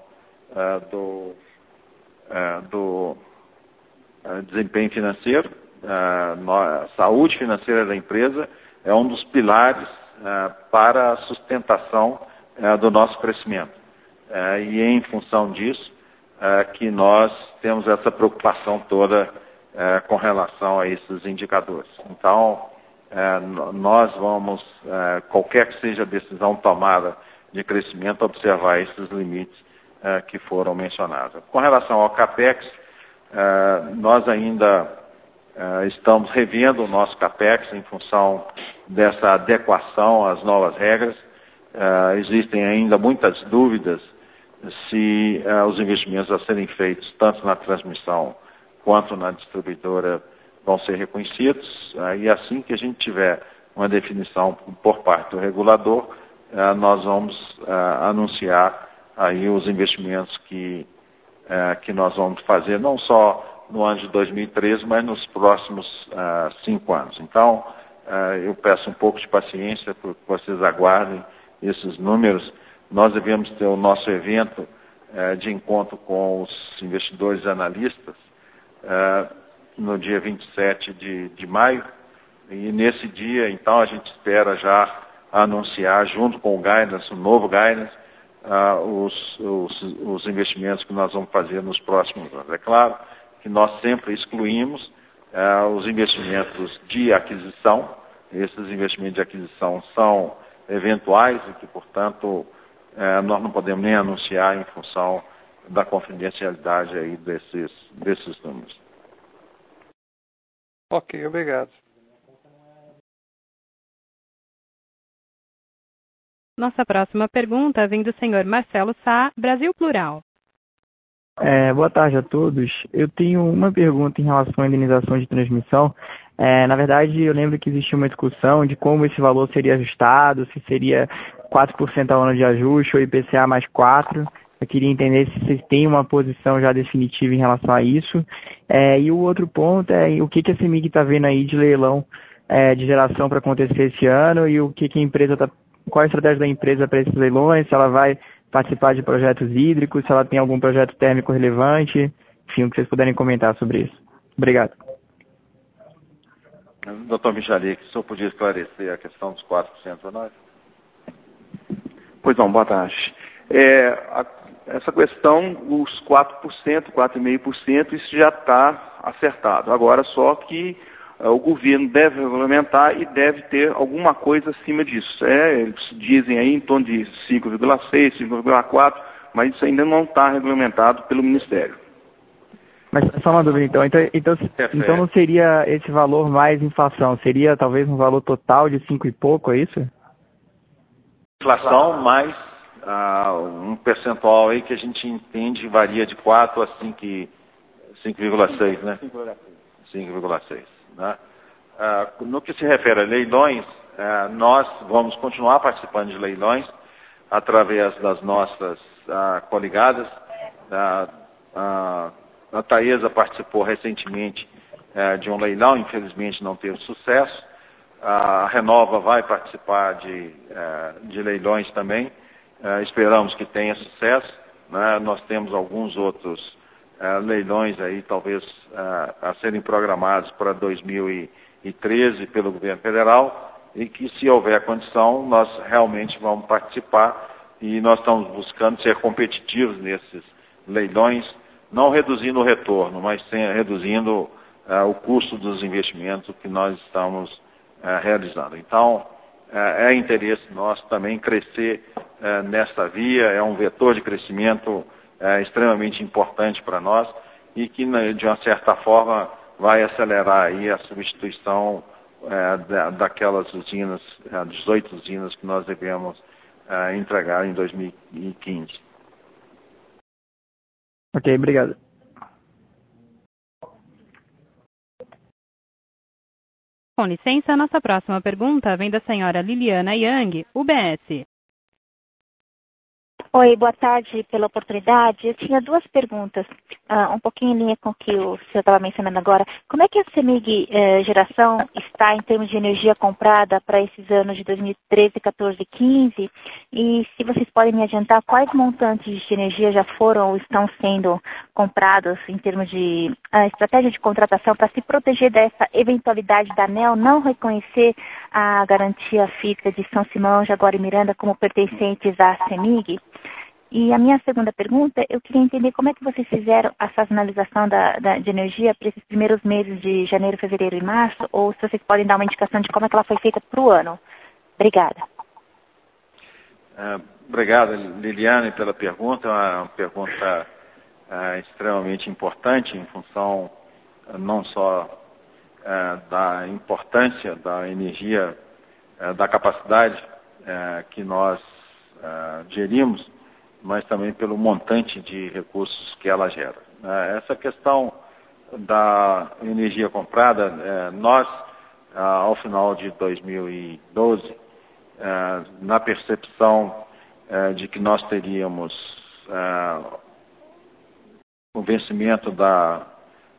do desempenho financeiro, a saúde financeira da empresa é um dos pilares para a sustentação do nosso crescimento. E em função disso, que nós temos essa preocupação toda com relação a esses indicadores. Então, nós vamos, qualquer que seja a decisão tomada de crescimento, observar esses limites que foram mencionados. Com relação ao CAPEX, nós ainda estamos revendo o nosso CAPEX em função dessa adequação às novas regras. Existem ainda muitas dúvidas se os investimentos a serem feitos, tanto na transmissão quanto na distribuidora, vão ser reconhecidos. E assim que a gente tiver uma definição por parte do regulador, nós vamos anunciar aí os investimentos que nós vamos fazer, não só no ano de 2013, mas nos próximos 5 anos. Então, eu peço um pouco de paciência para que vocês aguardem esses números. Nós devemos ter o nosso evento de encontro com os investidores e analistas no dia 27 de maio. E nesse dia, então, a gente espera já anunciar, junto com o guidance, o novo guidance, os investimentos que nós vamos fazer nos próximos anos. É claro que nós sempre excluímos os investimentos de aquisição. Esses investimentos de aquisição são eventuais e que, portanto, nós não podemos nem anunciar em função da confidencialidade aí desses números. Ok, obrigado. Nossa próxima pergunta vem do senhor Marcelo Sá, Brasil Plural. Boa tarde a todos. Eu tenho uma pergunta em relação à indenização de transmissão. Na verdade, eu lembro que existia uma discussão de como esse valor seria ajustado, se seria 4% ao ano de ajuste ou IPCA mais 4%. Eu queria entender se vocês têm uma posição já definitiva em relação a isso. E o outro ponto é o que a CEMIG está vendo aí de leilão de geração para acontecer esse ano e o que a empresa está... Qual a estratégia da empresa para esses leilões, se ela vai participar de projetos hídricos, se ela tem algum projeto térmico relevante, enfim, o que vocês puderem comentar sobre isso. Obrigado. Doutor Michalik, o senhor podia esclarecer a questão dos 4% para nós? Pois não, boa tarde. Essa questão, os 4%, 4,5%, isso já está acertado. Agora, só que o governo deve regulamentar e deve ter alguma coisa acima disso. Eles dizem aí em torno de 5,6%, 5,4%, mas isso ainda não está regulamentado pelo Ministério. Mas só uma dúvida, então não seria esse valor mais inflação, seria talvez um valor total de 5 e pouco, é isso? Inflação mais um percentual aí que a gente entende varia de 4 a 5,6, né? 5,6. Né? No que se refere a leilões, nós vamos continuar participando de leilões através das nossas coligadas. A Taesa participou recentemente de um leilão, infelizmente não teve sucesso. A Renova vai participar de leilões também. Esperamos que tenha sucesso, né? Nós temos alguns outros leilões aí, talvez a serem programados para 2013 pelo governo federal, e que, se houver condição, nós realmente vamos participar, e nós estamos buscando ser competitivos nesses leilões, não reduzindo o retorno, mas reduzindo o custo dos investimentos que nós estamos realizando. Então, é interesse nosso também crescer nesta via, é um vetor de crescimento extremamente importante para nós, e que, de uma certa forma, vai acelerar aí a substituição daquelas usinas, 18 usinas que nós devemos entregar em 2015. Ok, obrigado. Com licença, nossa próxima pergunta vem da senhora Liliana Yang, UBS. Oi, boa tarde pela oportunidade. Eu tinha duas perguntas, um pouquinho em linha com o que o senhor estava mencionando agora. Como é que a CEMIG Geração está em termos de energia comprada para esses anos de 2013, 14 e 15? E se vocês podem me adiantar, quais montantes de energia já foram ou estão sendo comprados em termos de estratégia de contratação para se proteger dessa eventualidade da ANEEL não reconhecer a garantia física de São Simão, Jaguara e Miranda como pertencentes à CEMIG? E a minha segunda pergunta, eu queria entender como é que vocês fizeram a sazonalização de energia para esses primeiros meses de janeiro, fevereiro e março, ou se vocês podem dar uma indicação de como é que ela foi feita para o ano. Obrigada. Obrigado, Liliane, pela pergunta. É uma pergunta extremamente importante em função não só da importância da energia, da capacidade que nós gerimos, mas também pelo montante de recursos que ela gera. Essa questão da energia comprada, nós, ao final de 2012, na percepção de que nós teríamos o vencimento da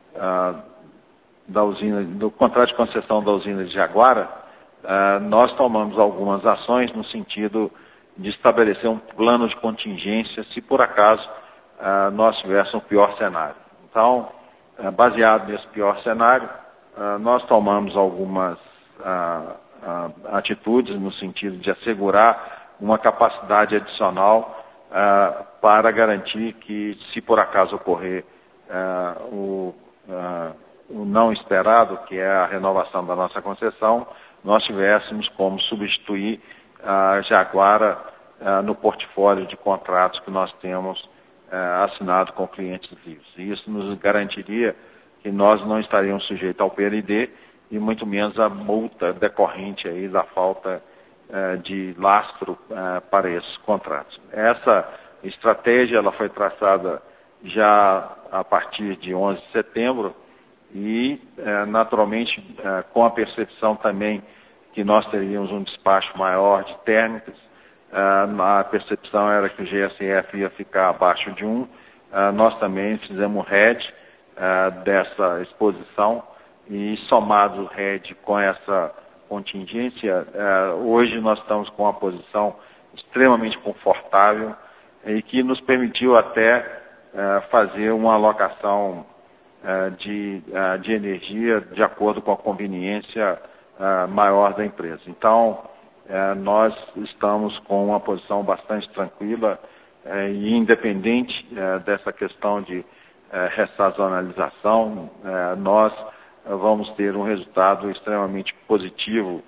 usina, do contrato de concessão da usina de Jaguara, nós tomamos algumas ações no sentido de estabelecer um plano de contingência se por acaso nós tivéssemos um pior cenário. Então, baseado nesse pior cenário, nós tomamos algumas atitudes no sentido de assegurar uma capacidade adicional para garantir que, se por acaso ocorrer o não esperado, que é a renovação da nossa concessão, nós tivéssemos como substituir a Jaguara no portfólio de contratos que nós temos assinado com clientes vivos. E isso nos garantiria que nós não estaríamos sujeitos ao PLD e muito menos à multa decorrente aí da falta de lastro para esses contratos. Essa estratégia ela foi traçada já a partir de 11 de setembro e, naturalmente, com a percepção também que nós teríamos um despacho maior de térmicas, a percepção era que o GSF ia ficar abaixo de 1. Nós também fizemos um hedge dessa exposição e, somado o hedge com essa contingência, hoje nós estamos com uma posição extremamente confortável e que nos permitiu até fazer uma alocação de energia de acordo com a conveniência maior da empresa. Então, nós estamos com uma posição bastante tranquila e independente dessa questão de ressazonalização, nós vamos ter um resultado extremamente positivo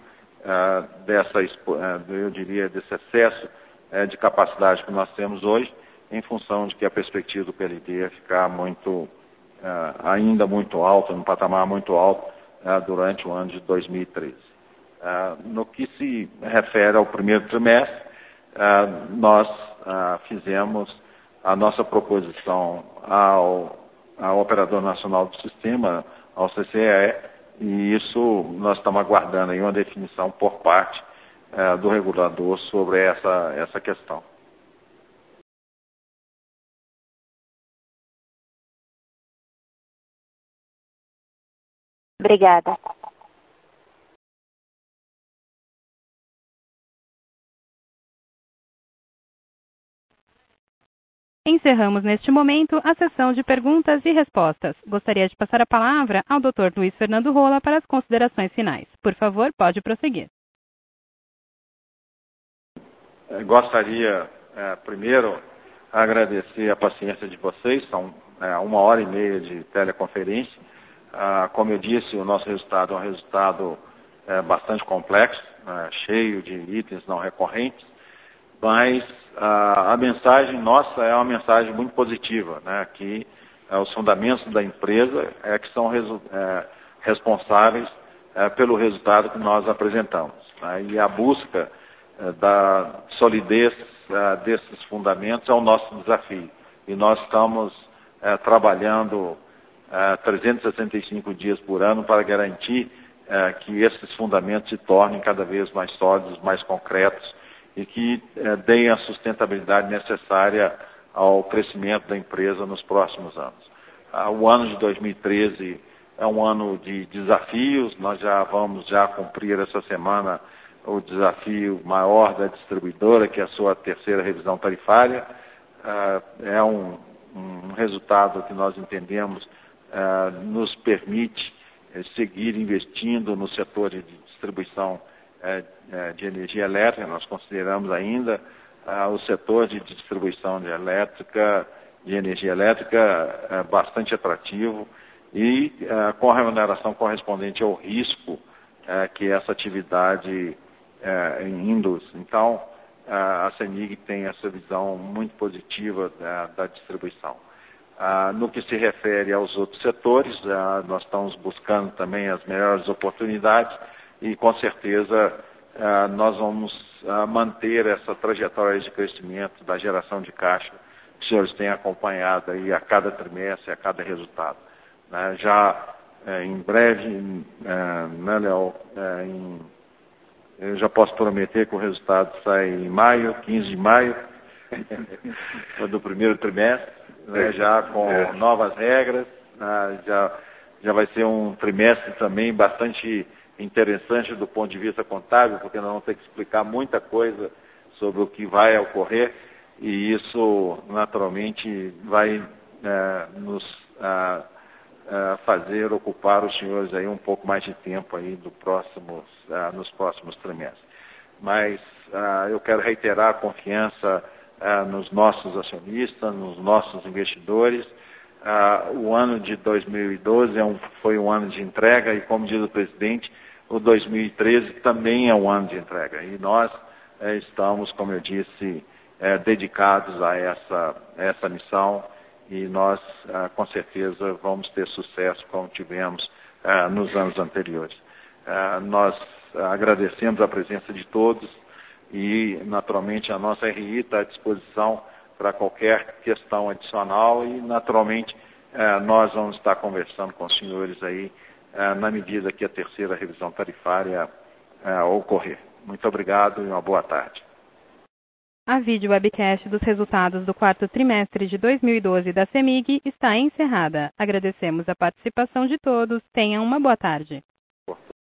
eu diria, desse excesso de capacidade que nós temos hoje, em função de que a perspectiva do PLD ia ficar ainda muito alta, num patamar muito alto, durante o ano de 2013. No que se refere ao primeiro trimestre, nós fizemos a nossa proposição ao Operador Nacional do Sistema, ao CCE, e isso nós estamos aguardando aí uma definição por parte do regulador sobre essa questão. Obrigada. Encerramos neste momento a sessão de perguntas e respostas. Gostaria de passar a palavra ao Dr. Luiz Fernando Rolla para as considerações finais. Por favor, pode prosseguir. Gostaria, primeiro, agradecer a paciência de vocês. São 1h30 de teleconferência. Como eu disse, o nosso resultado é um resultado bastante complexo, cheio de itens não recorrentes, mas a mensagem nossa é uma mensagem muito positiva, né? Que os fundamentos da empresa que são responsáveis pelo resultado que nós apresentamos, né? E a busca da solidez desses fundamentos é o nosso desafio. E nós estamos trabalhando 365 dias por ano para garantir que esses fundamentos se tornem cada vez mais sólidos, mais concretos e que deem a sustentabilidade necessária ao crescimento da empresa nos próximos anos. O ano de 2013 é um ano de desafios. Nós já vamos cumprir essa semana o desafio maior da distribuidora, que é a sua terceira revisão tarifária. É um resultado que nós entendemos nos permite seguir investindo no setor de distribuição de energia elétrica. Nós consideramos ainda o setor de distribuição de energia elétrica bastante atrativo e com a remuneração correspondente ao risco que essa atividade induz. Então, a CEMIG tem essa visão muito positiva da distribuição. No que se refere aos outros setores, nós estamos buscando também as melhores oportunidades e, com certeza, nós vamos manter essa trajetória de crescimento da geração de caixa que os senhores têm acompanhado aí a cada trimestre, a cada resultado. Já em breve, né, Léo, eu já posso prometer que o resultado sai em maio, 15 de maio, do primeiro trimestre, né, já com novas regras. Já vai ser um trimestre também bastante interessante do ponto de vista contábil, porque nós vamos ter que explicar muita coisa sobre o que vai ocorrer, e isso naturalmente vai nos fazer ocupar os senhores aí um pouco mais de tempo aí nos próximos trimestres. Mas eu quero reiterar a confiança nos nossos acionistas, nos nossos investidores. O ano de 2012 foi um ano de entrega e, como diz o presidente, o 2013 também é um ano de entrega. E nós estamos, como eu disse, dedicados a essa missão, e nós, com certeza, vamos ter sucesso como tivemos nos anos anteriores. Nós agradecemos a presença de todos e, naturalmente, a nossa RI está à disposição para qualquer questão adicional e, naturalmente, nós vamos estar conversando com os senhores aí na medida que a terceira revisão tarifária ocorrer. Muito obrigado e uma boa tarde. A vídeo webcast dos resultados do quarto trimestre de 2012 da CEMIG está encerrada. Agradecemos a participação de todos. Tenham uma boa tarde.